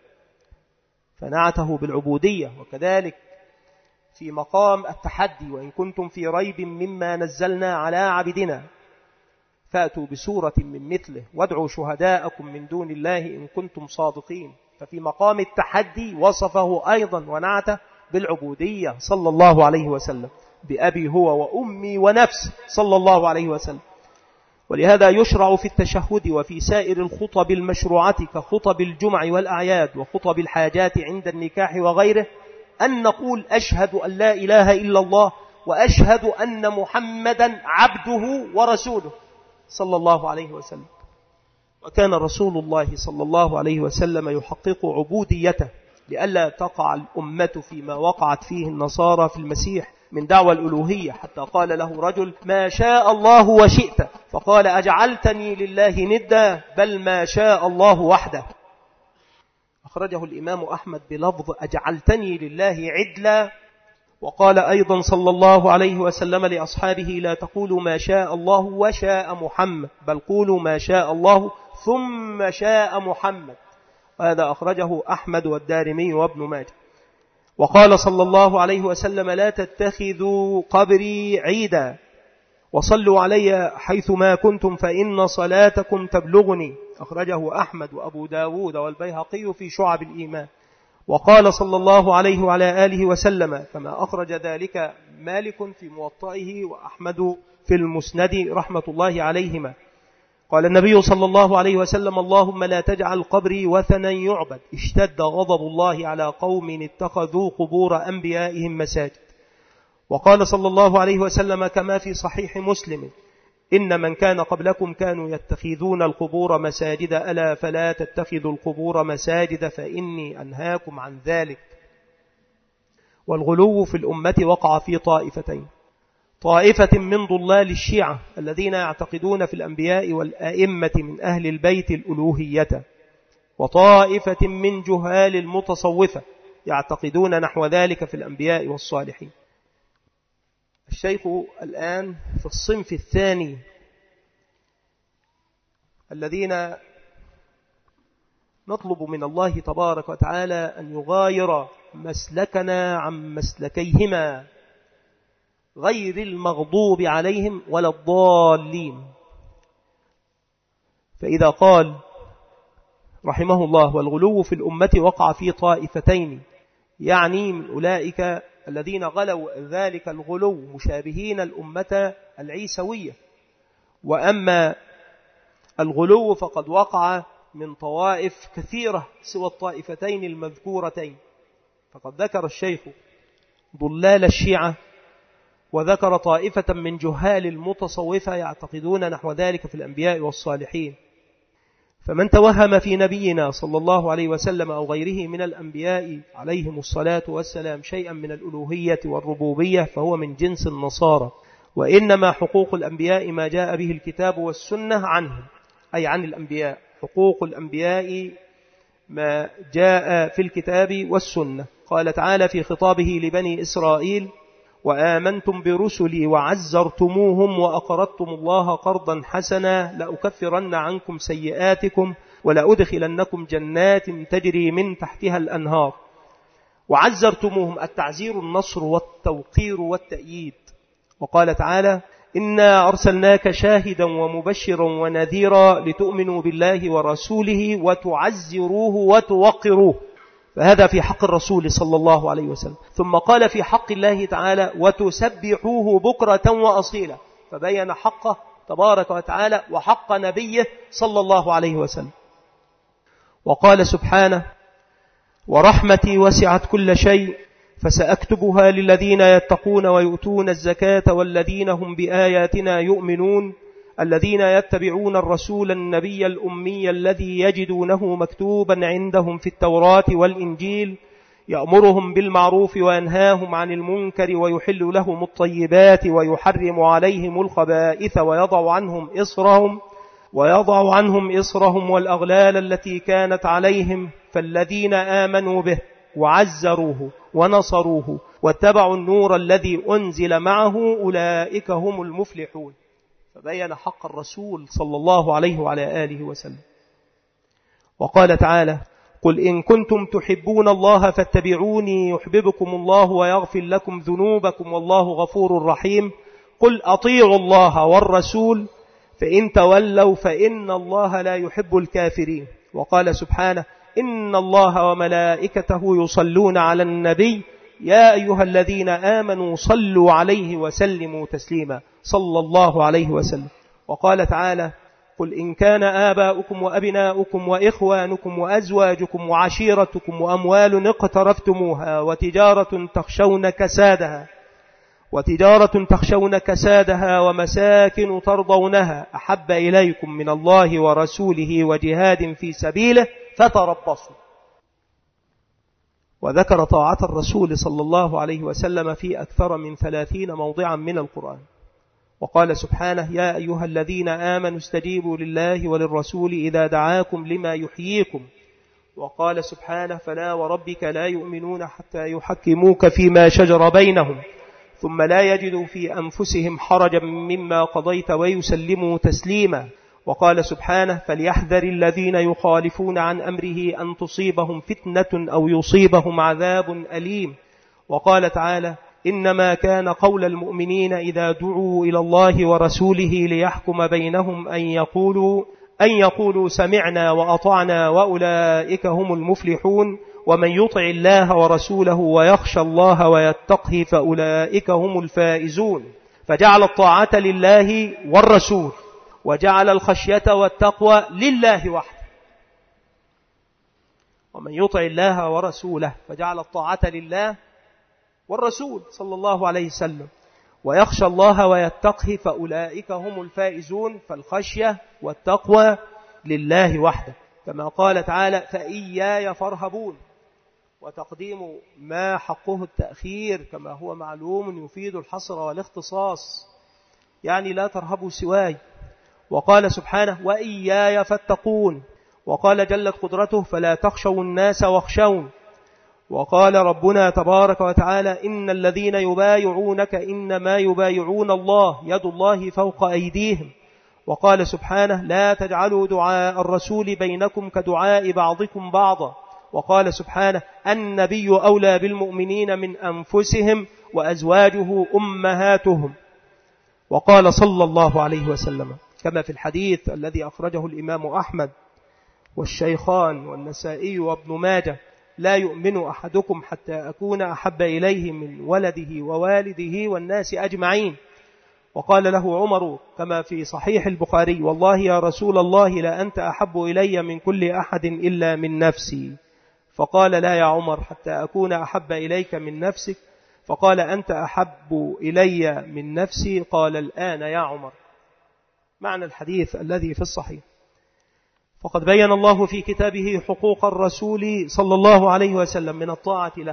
فنعته بالعبودية. وكذلك في مقام التحدي وإن كنتم في ريب مما نزلنا على عبدنا فأتوا بسورة من مثله وادعوا شهداءكم من دون الله إن كنتم صادقين. ففي مقام التحدي وصفه أيضا ونعته بالعبودية صلى الله عليه وسلم، بأبي هو وأمي ونفسي صلى الله عليه وسلم. ولهذا يشرع في التشهد وفي سائر الخطب المشروعة كخطب الجمع والأعياد وخطب الحاجات عند النكاح وغيره أن نقول أشهد أن لا إله إلا الله وأشهد أن محمدا عبده ورسوله صلى الله عليه وسلم. وكان رسول الله صلى الله عليه وسلم يحقق عبوديته لئلا تقع الأمة فيما وقعت فيه النصارى في المسيح من دعوى الألوهية، حتى قال له رجل ما شاء الله وشئت، فقال أجعلتني لله ندا بل ما شاء الله وحده. أخرجه الإمام أحمد بلفظ أجعلتني لله عدلا. وقال أيضا صلى الله عليه وسلم لأصحابه لا تقولوا ما شاء الله وشاء محمد بل قولوا ما شاء الله ثم شاء محمد. وهذا أخرجه أحمد والدارمي وابن ماجه. وقال صلى الله عليه وسلم لا تتخذوا قبري عيدا وصلوا علي حيثما كنتم فإن صلاتكم تبلغني. أخرجه أحمد وأبو داود والبيهقي في شعب الإيمان. وقال صلى الله عليه وعلى آله وسلم كما أخرج ذلك مالك في موطئه وأحمد في المسند رحمة الله عليهما. قال النبي صلى الله عليه وسلم اللهم لا تجعل قبري وثنا يعبد اشتد غضب الله على قوم اتخذوا قبور أنبيائهم مساجد. وقال صلى الله عليه وسلم كما في صحيح مسلم إن من كان قبلكم كانوا يتخذون القبور مساجد ألا فلا تتخذوا القبور مساجد فإني أنهاكم عن ذلك. والغلو في الأمة وقع في طائفتين: طائفة من ضلال الشيعة الذين يعتقدون في الأنبياء والآئمة من أهل البيت الألوهية، وطائفة من جهال المتصوفة يعتقدون نحو ذلك في الأنبياء والصالحين. الشيخ الآن في الصنف الثاني الذين نطلب من الله تبارك وتعالى أن يغاير مسلكنا عن مسلكيهما غير المغضوب عليهم ولا الضالين. فإذا قال رحمه الله والغلو في الأمة وقع في طائفتين، يعني من أولئك الذين غلوا ذلك الغلو مشابهين الأمة العيسوية، وأما الغلو فقد وقع من طوائف كثيرة سوى الطائفتين المذكورتين. فقد ذكر الشيخ ضلال الشيعة وذكر طائفة من جهال المتصوفة يعتقدون نحو ذلك في الأنبياء والصالحين. فمن توهم في نبينا صلى الله عليه وسلم أو غيره من الأنبياء عليهم الصلاة والسلام شيئا من الألوهية والربوبية فهو من جنس النصارى، وإنما حقوق الأنبياء ما جاء به الكتاب والسنة عنهم، أي عن الأنبياء. حقوق الأنبياء ما جاء في الكتاب والسنة. قال تعالى في خطابه لبني إسرائيل: وآمنتم برسلي وعزرتموهم وأقرضتم الله قرضا حسنا لأكفرن عنكم سيئاتكم ولأدخلنكم جنات تجري من تحتها الأنهار. وعزرتموهم التعزير النصر والتوقير والتأييد. وقال تعالى: إنا أرسلناك شاهدا ومبشرا ونذيرا لتؤمنوا بالله ورسوله وتعزروه وتوقروه. فهذا في حق الرسول صلى الله عليه وسلم. ثم قال في حق الله تعالى: وتسبحوه بكرة وأصيلا. فبين حقه تبارك وتعالى وحق نبيه صلى الله عليه وسلم. وقال سبحانه: ورحمتي وسعت كل شيء فسأكتبها للذين يتقون ويؤتون الزكاة والذين هم بآياتنا يؤمنون الذين يتبعون الرسول النبي الأمي الذي يجدونه مكتوبا عندهم في التوراة والإنجيل يأمرهم بالمعروف وينهاهم عن المنكر ويحل لهم الطيبات ويحرم عليهم الخبائث ويضع عنهم إصرهم ويضع عنهم إصرهم والأغلال التي كانت عليهم فالذين آمنوا به وعزروه ونصروه واتبعوا النور الذي أنزل معه أولئك هم المفلحون. فبين حق الرسول صلى الله عليه وعلى آله وسلم. وقال تعالى: قل إن كنتم تحبون الله فاتبعوني يحببكم الله ويغفر لكم ذنوبكم والله غفور رحيم. قل أطيعوا الله والرسول فإن تولوا فإن الله لا يحب الكافرين. وقال سبحانه: إن الله وملائكته يصلون على النبي يا أيها الذين آمنوا صلوا عليه وسلموا تسليما صلى الله عليه وسلم. وقال تعالى: قل إن كان آباؤكم وأبناؤكم وإخوانكم وأزواجكم وعشيرتكم وأموال اقترفتموها وتجارة تخشون كسادها وتجارة تخشون كسادها ومساكن ترضونها أحب إليكم من الله ورسوله وجهاد في سبيله فتربصوا. وذكر طاعة الرسول صلى الله عليه وسلم في أكثر من ثلاثين موضعا من القرآن. وقال سبحانه: يا أيها الذين آمنوا استجيبوا لله وللرسول إذا دعاكم لما يحييكم. وقال سبحانه: فلا وربك لا يؤمنون حتى يحكموك فيما شجر بينهم ثم لا يجدوا في أنفسهم حرجا مما قضيت ويسلموا تسليما. وقال سبحانه: فليحذر الذين يخالفون عن أمره أن تصيبهم فتنة أو يصيبهم عذاب أليم. وقال تعالى: إنما كان قول المؤمنين إذا دعوا إلى الله ورسوله ليحكم بينهم أن يقولوا أن يقولوا سمعنا وأطعنا وأولئك هم المفلحون ومن يطع الله ورسوله ويخشى الله ويتقه فأولئك هم الفائزون. فجعل الطاعة لله والرسول وجعل الخشية والتقوى لله وحده. ومن يطع الله ورسوله فجعل الطاعة لله والرسول صلى الله عليه وسلم ويخشى الله ويتقه فأولئك هم الفائزون. فالخشية والتقوى لله وحده، كما قال تعالى: فإياي فارهبون. وتقديم ما حقه التأخير كما هو معلوم يفيد الحصر والاختصاص، يعني لا ترهبوا سواي. وقال سبحانه وإياي فاتقون. وقال جلت قدرته فلا تخشوا الناس واخشون. وقال ربنا تبارك وتعالى إن الذين يبايعونك إنما يبايعون الله يد الله فوق أيديهم. وقال سبحانه لا تجعلوا دعاء الرسول بينكم كدعاء بعضكم بعضا. وقال سبحانه النبي أولى بالمؤمنين من أنفسهم وأزواجه أمهاتهم. وقال صلى الله عليه وسلم كما في الحديث الذي أخرجه الإمام أحمد والشيخان والنسائي وابن ماجه لا يؤمن أحدكم حتى أكون أحب إليه من ولده ووالده والناس أجمعين. وقال له عمر كما في صحيح البخاري والله يا رسول الله لا أنت أحب إلي من كل أحد إلا من نفسي. فقال لا يا عمر حتى أكون أحب إليك من نفسك. فقال أنت أحب إلي من نفسي. قال الآن يا عمر. معنى الحديث الذي في الصحيح. فقد بين الله في كتابه حقوق الرسول صلى الله عليه وسلم من الطاعة له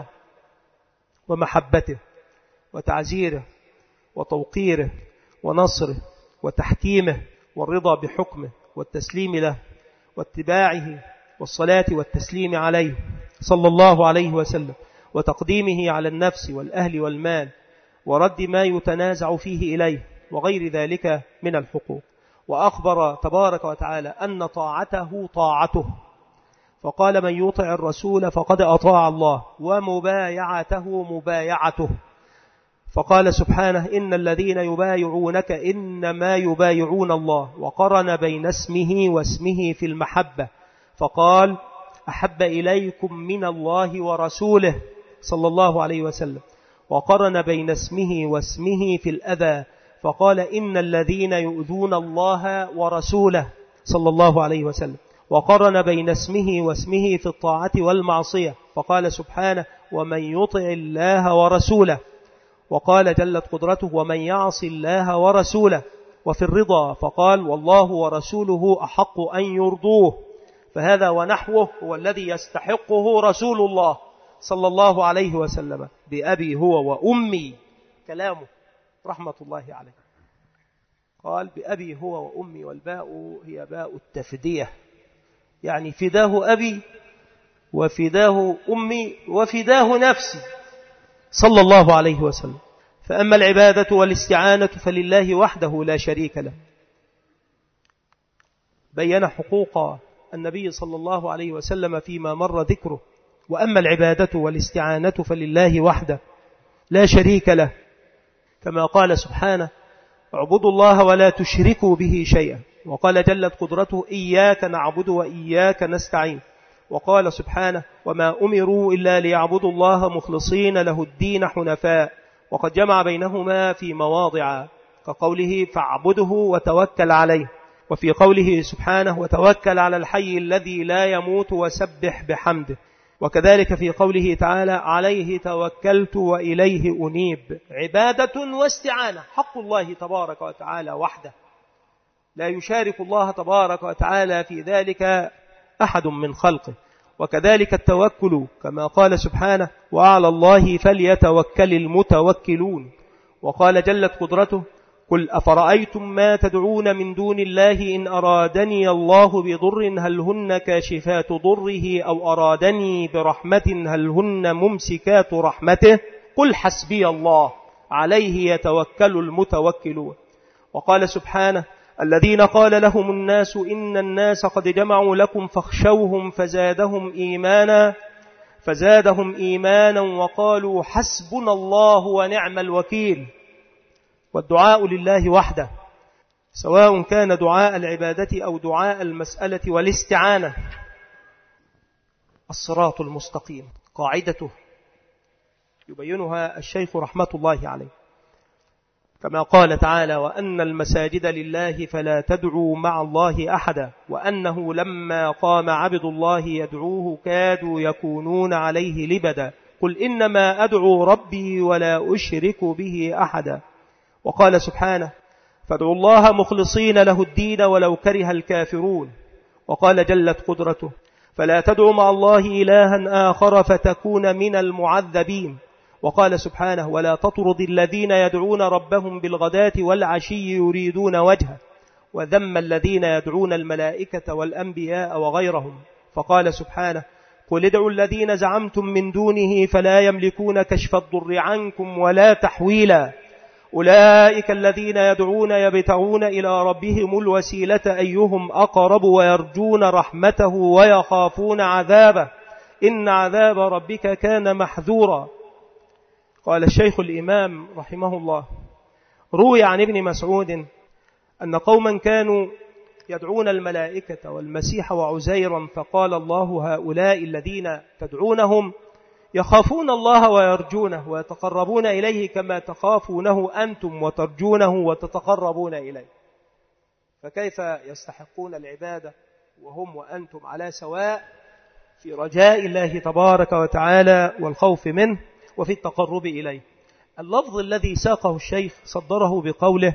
ومحبته وتعزيره وتوقيره ونصره وتحكيمه والرضا بحكمه والتسليم له واتباعه والصلاة والتسليم عليه صلى الله عليه وسلم وتقديمه على النفس والأهل والمال ورد ما يتنازع فيه إليه وغير ذلك من الحقوق. وأخبر تبارك وتعالى أن طاعته طاعته، فقال من يطع الرسول فقد أطاع الله ومبايعته مبايعته. فقال سبحانه إن الذين يبايعونك إنما يبايعون الله. وقرن بين اسمه واسمه في المحبة فقال أحب إليكم من الله ورسوله صلى الله عليه وسلم. وقرن بين اسمه واسمه في الأذى فقال إن الذين يؤذون الله ورسوله صلى الله عليه وسلم. وقرن بين اسمه واسمه في الطاعة والمعصية فقال سبحانه ومن يطع الله ورسوله. وقال جلت قدرته ومن يعص الله ورسوله. وفي الرضا فقال والله ورسوله أحق أن يرضوه. فهذا ونحوه هو الذي يستحقه رسول الله صلى الله عليه وسلم بأبي هو وأمي كلامه رحمة الله عليه. قال بأبي هو وأمي والباء هي باء التفدية، يعني فداه أبي وفداه أمي وفداه نفسي صلى الله عليه وسلم. فأما العبادة والاستعانة فلله وحده لا شريك له. بين حقوق النبي صلى الله عليه وسلم فيما مر ذكره. وأما العبادة والاستعانة فلله وحده لا شريك له كما قال سبحانه اعبدوا الله ولا تشركوا به شيئا. وقال جلت قدرته إياك نعبد وإياك نستعين. وقال سبحانه وما أمروا إلا ليعبدوا الله مخلصين له الدين حنفاء. وقد جمع بينهما في مواضع كقوله فاعبده وتوكل عليه، وفي قوله سبحانه وتوكل على الحي الذي لا يموت وسبح بحمده. وكذلك في قوله تعالى عليه توكلت وإليه أنيب. عبادة واستعانة حق الله تبارك وتعالى وحده لا يشارك الله تبارك وتعالى في ذلك أحد من خلقه. وكذلك التوكل كما قال سبحانه وعلى الله فليتوكل المتوكلون. وقال جلت قدرته قل أفرأيتم ما تدعون من دون الله إن أرادني الله بضر هل هن كاشفات ضره أو أرادني برحمة هل هن ممسكات رحمته قل حسبي الله عليه يتوكل المتوكلون. وقال سبحانه الذين قال لهم الناس إن الناس قد جمعوا لكم فاخشوهم فزادهم إيمانا فزادهم إيمانا وقالوا حسبنا الله ونعم الوكيل. والدعاء لله وحده سواء كان دعاء العبادة أو دعاء المسألة والاستعانة. الصراط المستقيم قاعدته يبينها الشيخ رحمة الله عليه كما قال تعالى وأن المساجد لله فلا تدعوا مع الله أحدا وأنه لما قام عبد الله يدعوه كادوا يكونون عليه لبدا قل إنما أدعو ربي ولا أشرك به أحدا. وقال سبحانه فادعوا الله مخلصين له الدين ولو كره الكافرون. وقال جلت قدرته فلا تدع مع الله إلها آخر فتكون من المعذبين. وقال سبحانه ولا تطرد الذين يدعون ربهم بالغداة والعشي يريدون وجهه وذم الذين يدعون الملائكة والأنبياء وغيرهم. فقال سبحانه قل ادعوا الذين زعمتم من دونه فلا يملكون كشف الضر عنكم ولا تحويلا أولئك الذين يدعون يبتغون إلى ربهم الوسيلة أيهم أقرب ويرجون رحمته ويخافون عذابه إن عذاب ربك كان محذورا. قال الشيخ الإمام رحمه الله روي عن ابن مسعود أن قوما كانوا يدعون الملائكة والمسيح وعزيرا فقال الله هؤلاء الذين تدعونهم يخافون الله ويرجونه ويتقربون إليه كما تخافونه أنتم وترجونه وتتقربون إليه، فكيف يستحقون العبادة وهم وأنتم على سواء في رجاء الله تبارك وتعالى والخوف منه وفي التقرب إليه. اللفظ الذي ساقه الشيخ صدره بقوله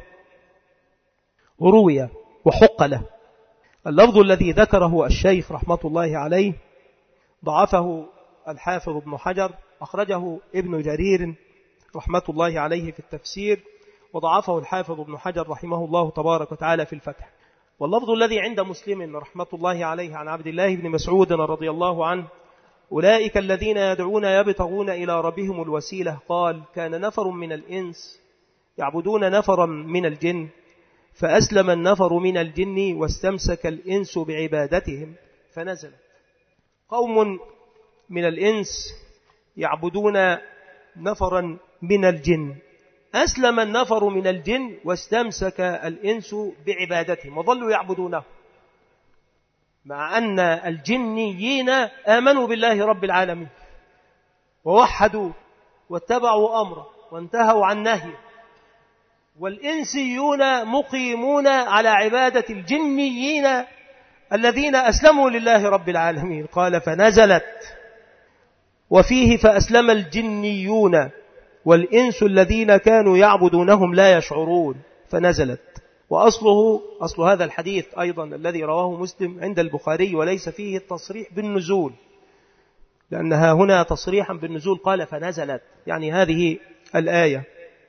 روي وحق له. اللفظ الذي ذكره الشيخ رحمة الله عليه ضعفه الحافظ ابن حجر، أخرجه ابن جرير رحمة الله عليه في التفسير، وضعفه الحافظ ابن حجر رحمه الله تبارك وتعالى في الفتح. واللفظ الذي عند مسلم رحمة الله عليه عن عبد الله بن مسعود رضي الله عنه أولئك الذين يدعون يبتغون إلى ربهم الوسيلة قال كان نفر من الإنس يعبدون نفرا من الجن فأسلم النفر من الجن واستمسك الإنس بعبادتهم فنزلت. قوم من الإنس يعبدون نفرا من الجن أسلم النفر من الجن واستمسك الإنس بعبادتهم وظلوا يعبدونه، مع أن الجنيين آمنوا بالله رب العالمين ووحدوا واتبعوا أمره وانتهوا عن نهيه، والإنسيون مقيمون على عبادة الجنيين الذين أسلموا لله رب العالمين. قال فنزلت وفيه فأسلم الجنيون والإنس الذين كانوا يعبدونهم لا يشعرون فنزلت. وأصله أصل هذا الحديث أيضا الذي رواه مسلم عند البخاري وليس فيه التصريح بالنزول، لأنها هنا تصريحا بالنزول قال فنزلت يعني هذه الآية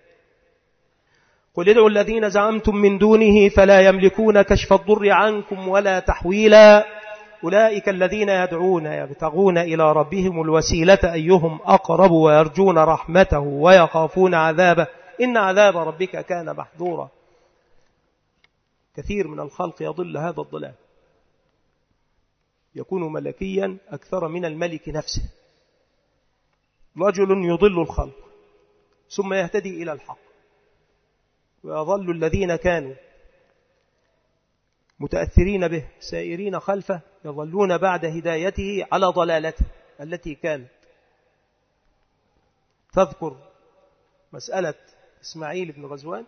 قل ادعوا الذين زعمتم من دونه فلا يملكون كشف الضر عنكم ولا تحويلا أولئك الذين يدعون يبتغون إلى ربهم الوسيلة أيهم أقرب ويرجون رحمته ويخافون عذابه إن عذاب ربك كان محذورا. كثير من الخلق يضل هذا الضلال، يكون ملكيا أكثر من الملك نفسه. رجل يضل الخلق ثم يهتدي إلى الحق، ويظل الذين كانوا متأثرين به سائرين خلفه يظلون بعد هدايته على ضلالته التي كانت. تذكر مسألة إسماعيل بن غزوان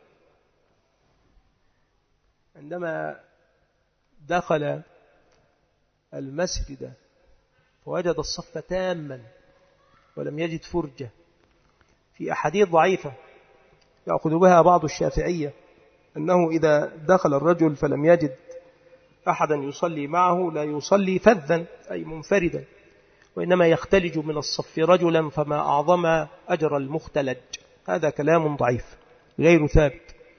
عندما دخل المسجد فوجد الصف تاما ولم يجد فرجة. في أحاديث ضعيفة يأخذ بها بعض الشافعية أنه إذا دخل الرجل فلم يجد أحدا يصلي معه لا يصلي فذا أي منفردا، وإنما يختلج من الصف رجلا فما أعظم أجر المختلج. هذا كلام ضعيف غير ثابت.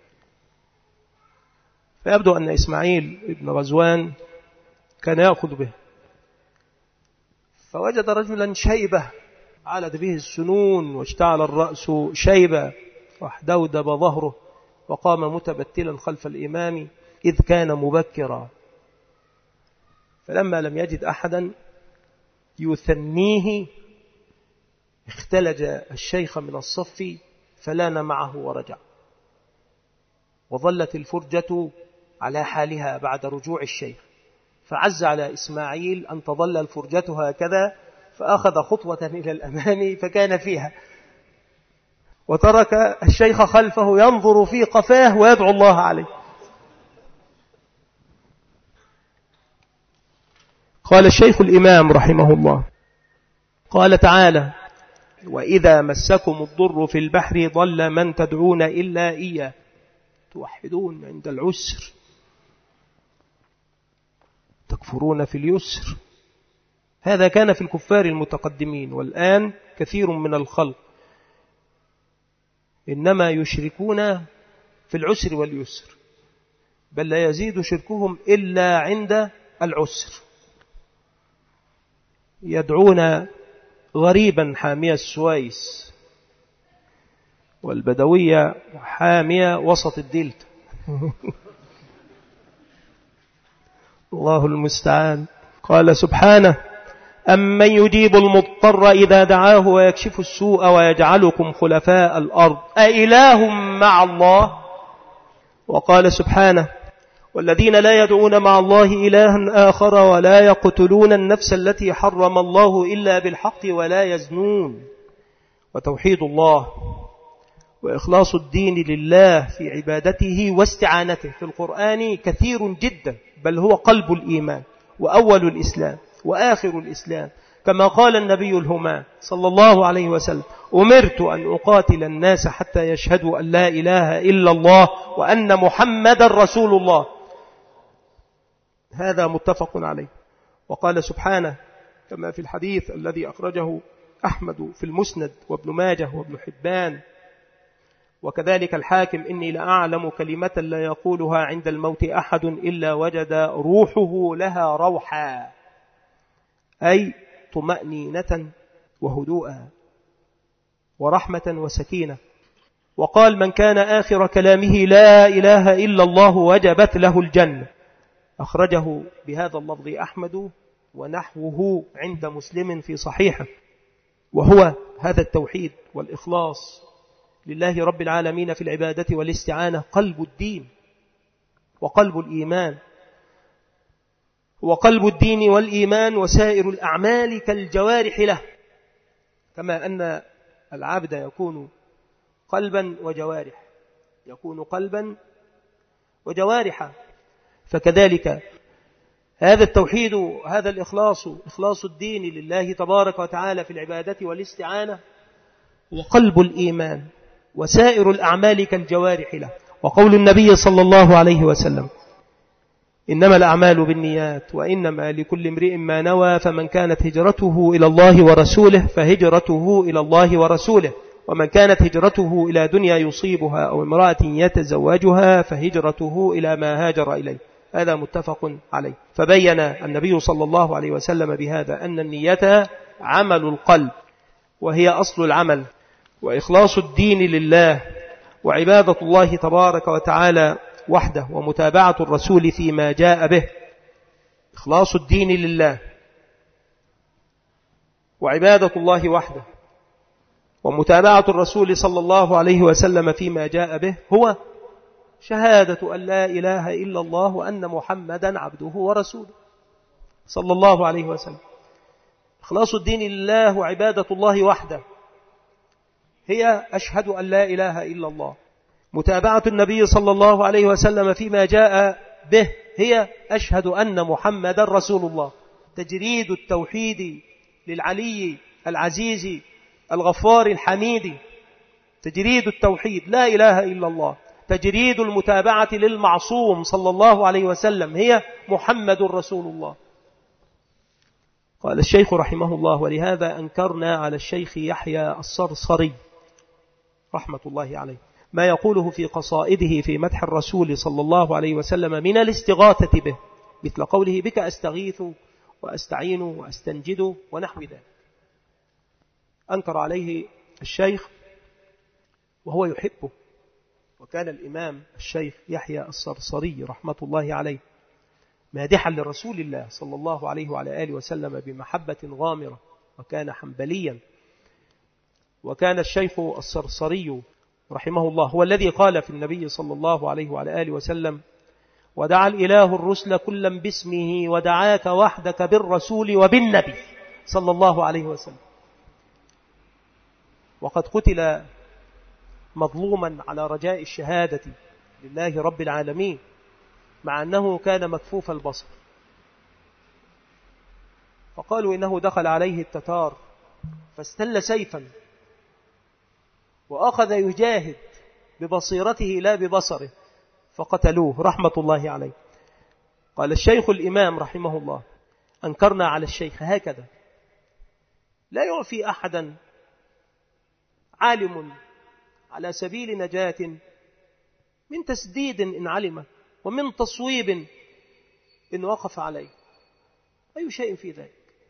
فيبدو أن إسماعيل بن غزوان كان يأخذ به، فوجد رجلا شيبة علت به السنون واشتعل الرأس شيبة واحدودب ظهره وقام متبتلا خلف الإمام إذ كان مبكرا. فلما لم يجد أحدا يثنيه اختلج الشيخ من الصف فلان معه ورجع، وظلت الفرجة على حالها بعد رجوع الشيخ. فعز على إسماعيل أن تظل الفرجة هكذا، فأخذ خطوة إلى الأمام فكان فيها، وترك الشيخ خلفه ينظر في قفاه ويدعو الله عليه. قال الشيخ الإمام رحمه الله قال تعالى وإذا مسكم الضر في البحر ضل من تدعون إلا إياه توحدون عند العسر تكفرون في اليسر هذا كان في الكفار المتقدمين، والآن كثير من الخلق إنما يشركون في العسر واليسر، بل لا يزيد شركهم إلا عند العسر. يدعون غريبا حامية السويس، والبدوية حامية وسط الدلتا. الله المستعان. قال سبحانه: أمن يجيب المضطر إذا دعاه ويكشف السوء ويجعلكم خلفاء الأرض أإله مع الله. وقال سبحانه: والذين لا يدعون مع الله إلها آخر ولا يقتلون النفس التي حرم الله إلا بالحق ولا يزنون. وتوحيد الله وإخلاص الدين لله في عبادته واستعانته في القرآن كثير جدا، بل هو قلب الإيمان وأول الإسلام وآخر الإسلام، كما قال النبي الهمام صلى الله عليه وسلم: أمرت أن أقاتل الناس حتى يشهدوا أن لا إله إلا الله وأن محمد رسول الله. هذا متفق عليه. وقال سبحانه كما في الحديث الذي أخرجه أحمد في المسند وابن ماجه وابن حبان وكذلك الحاكم: إني لأعلم كلمة لا يقولها عند الموت أحد إلا وجد روحه لها روحا، أي طمأنينة وهدوءا ورحمة وسكينة. وقال: من كان آخر كلامه لا إله إلا الله وجبت له الجنة. أخرجه بهذا اللفظ أحمد ونحوه عند مسلم في صحيحه. وهو هذا التوحيد والإخلاص لله رب العالمين في العبادة والاستعانة قلب الدين وقلب الإيمان، وقلب الدين والإيمان وسائر الأعمال كالجوارح له، كما أن العبد يكون قلبا وجوارح، يكون قلبا وجوارحا، فكذلك هذا التوحيد، هذا الإخلاص، إخلاص الدين لله تبارك وتعالى في العبادة والاستعانة وقلب الإيمان وسائر الأعمال كالجوارح له. وقول النبي صلى الله عليه وسلم: إنما الأعمال بالنيات وإنما لكل امرئ ما نوى، فمن كانت هجرته إلى الله ورسوله فهجرته إلى الله ورسوله، ومن كانت هجرته إلى دنيا يصيبها أو امرأة يتزوجها فهجرته إلى ما هاجر إليه. هذا متفق عليه. فبين النبي صلى الله عليه وسلم بهذا أن النية عمل القلب وهي أصل العمل، وإخلاص الدين لله وعبادة الله تبارك وتعالى وحده ومتابعة الرسول فيما جاء به. إخلاص الدين لله وعبادة الله وحده ومتابعة الرسول صلى الله عليه وسلم فيما جاء به هو شهادة أن لا إله إلا الله وأن محمدا عبده ورسوله صلى الله عليه وسلم. إخلاص الدين لله وعبادة الله وحده هي أشهد أن لا إله إلا الله. متابعة النبي صلى الله عليه وسلم فيما جاء به هي أشهد أن محمدا رسول الله. تجريد التوحيد للعلي العزيز الغفار الحميد، تجريد التوحيد لا إله إلا الله، تجريد المتابعة للمعصوم صلى الله عليه وسلم هي محمد رسول الله. قال الشيخ رحمه الله: ولهذا أنكرنا على الشيخ يحيى الصرصري رحمة الله عليه ما يقوله في قصائده في مدح الرسول صلى الله عليه وسلم من الاستغاثة به، مثل قوله: بك أستغيث وأستعين وأستنجد ونحو ذلك. أنكر عليه الشيخ وهو يحبه. وكان الإمام الشيخ يحيى الصرصري رحمة الله عليه مادحا لرسول الله صلى الله عليه وعلى آله وسلم بمحبة غامرة، وكان حنبليا. وكان الشيخ الصرصري رحمه الله هو الذي قال في النبي صلى الله عليه وعلى آله وسلم: ودعا الإله الرسل كلا باسمه ودعاك وحدك بالرسول وبالنبي صلى الله عليه وسلم. وقد قتل مظلوما على رجاء الشهادة لله رب العالمين، مع أنه كان مكفوف البصر، فقالوا إنه دخل عليه التتار فاستل سيفا وأخذ يجاهد ببصيرته لا ببصره فقتلوه رحمة الله عليه. قال الشيخ الإمام رحمه الله: أنكرنا على الشيخ هكذا لا يعفي أحدا عالم على سبيل نجاة من تسديد إن علم ومن تصويب إن وقف عليه. أي شيء في ذلك.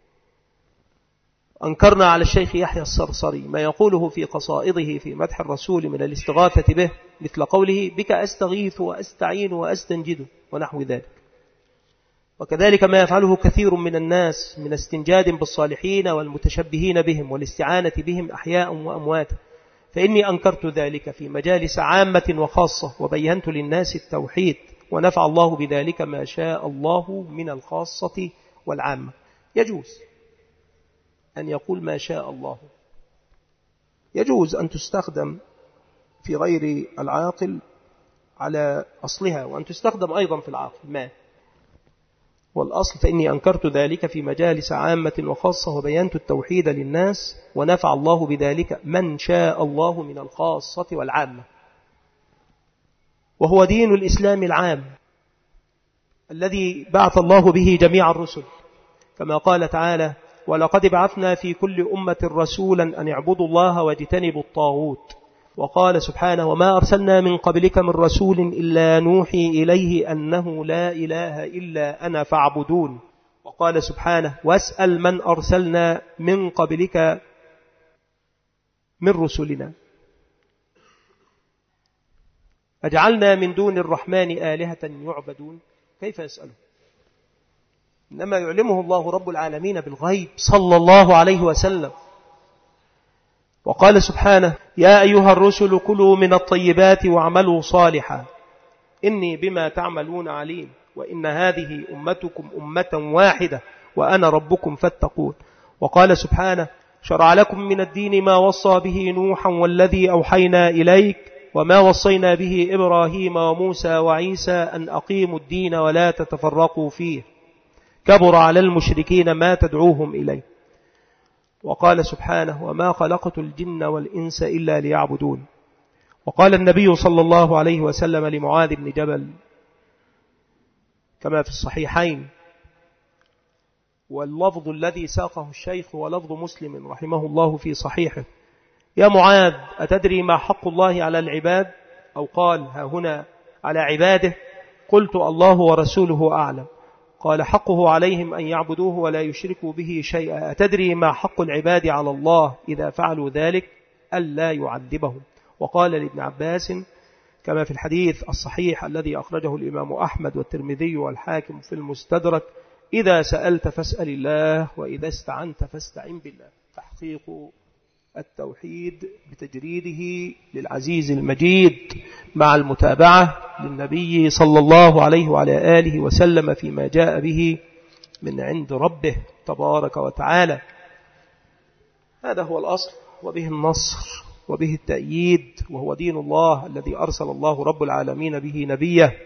أنكرنا على الشيخ يحيى الصرصري ما يقوله في قصائده في مدح الرسول من الاستغاثة به، مثل قوله بك أستغيث وأستعين وأستنجد ونحو ذلك. وكذلك ما يفعله كثير من الناس من استنجاد بالصالحين والمتشبهين بهم والاستعانة بهم أحياء وأموات، فإني أنكرت ذلك في مجالس عامة وخاصة، وبينت للناس التوحيد، ونفع الله بذلك ما شاء الله من الخاصة والعامة. يجوز أن يقول ما شاء الله، يجوز أن تستخدم في غير العاقل على أصلها، وأن تستخدم أيضا في العاقل ما والأصل. فإني أنكرت ذلك في مجالس عامة وخاصة، وبينت التوحيد للناس، ونفع الله بذلك من شاء الله من الخاصة والعامة، وهو دين الإسلام العام الذي بعث الله به جميع الرسل، كما قال تعالى ولقد بعثنا في كل أمة رسولا أن اعبدوا الله واجتنبوا الطاغوت. وقال سبحانه وما أرسلنا من قبلك من رسول إلا نوحي إليه أنه لا إله إلا أنا فاعبدون. وقال سبحانه واسأل من أرسلنا من قبلك من رسلنا أجعلنا من دون الرحمن آلهة يعبدون. كيف يسأله؟ إنما يعلمه الله رب العالمين بالغيب صلى الله عليه وسلم. وقال سبحانه يا أيها الرسل كلوا من الطيبات واعملوا صالحا إني بما تعملون عليم وإن هذه أمتكم أمة واحدة وأنا ربكم فاتقون. وقال سبحانه شرع لكم من الدين ما وصى به نوحا والذي أوحينا إليك وما وصينا به إبراهيم وموسى وعيسى أن أقيموا الدين ولا تتفرقوا فيه كبر على المشركين ما تدعوهم إليه. وقال سبحانه وما خلقت الجن والإنس إلا ليعبدون. وقال النبي صلى الله عليه وسلم لمعاذ بن جبل كما في الصحيحين، واللفظ الذي ساقه الشيخ ولفظ مسلم رحمه الله في صحيحه يا معاذ أتدري ما حق الله على العباد؟ أو قال ها هنا على عباده؟ قلت الله ورسوله أعلم. قال حقه عليهم أن يعبدوه ولا يشركوا به شيئا. أتدري ما حق العباد على الله إذا فعلوا ذلك؟ ألا يعذبهم. وقال لابن عباس كما في الحديث الصحيح الذي أخرجه الإمام أحمد والترمذي والحاكم في المستدرك إذا سألت فاسأل الله وإذا استعنت فاستعن بالله. تحقيق التوحيد بتجريده للعزيز المجيد مع المتابعة للنبي صلى الله عليه وعلى آله وسلم فيما جاء به من عند ربه تبارك وتعالى. هذا هو الأصل وبه النصر وبه التأييد، وهو دين الله الذي أرسل الله رب العالمين به نبيه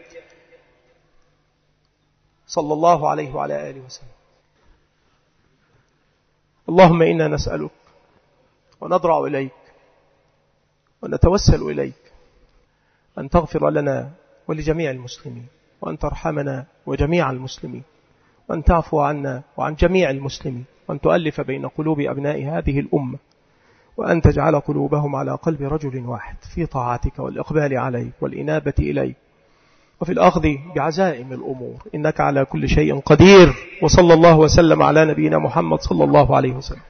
صلى الله عليه وعلى آله وسلم. اللهم إنا نسألك ونضرع إليك ونتوسل إليك أن تغفر لنا ولجميع المسلمين، وأن ترحمنا وجميع المسلمين، وأن تعفو عنا وعن جميع المسلمين، وأن تؤلف بين قلوب أبناء هذه الأمة، وأن تجعل قلوبهم على قلب رجل واحد في طاعتك والإقبال عليك والإنابة إليك، وفي الأخذ بعزائم الأمور، إنك على كل شيء قدير. وصلى الله وسلم على نبينا محمد صلى الله عليه وسلم.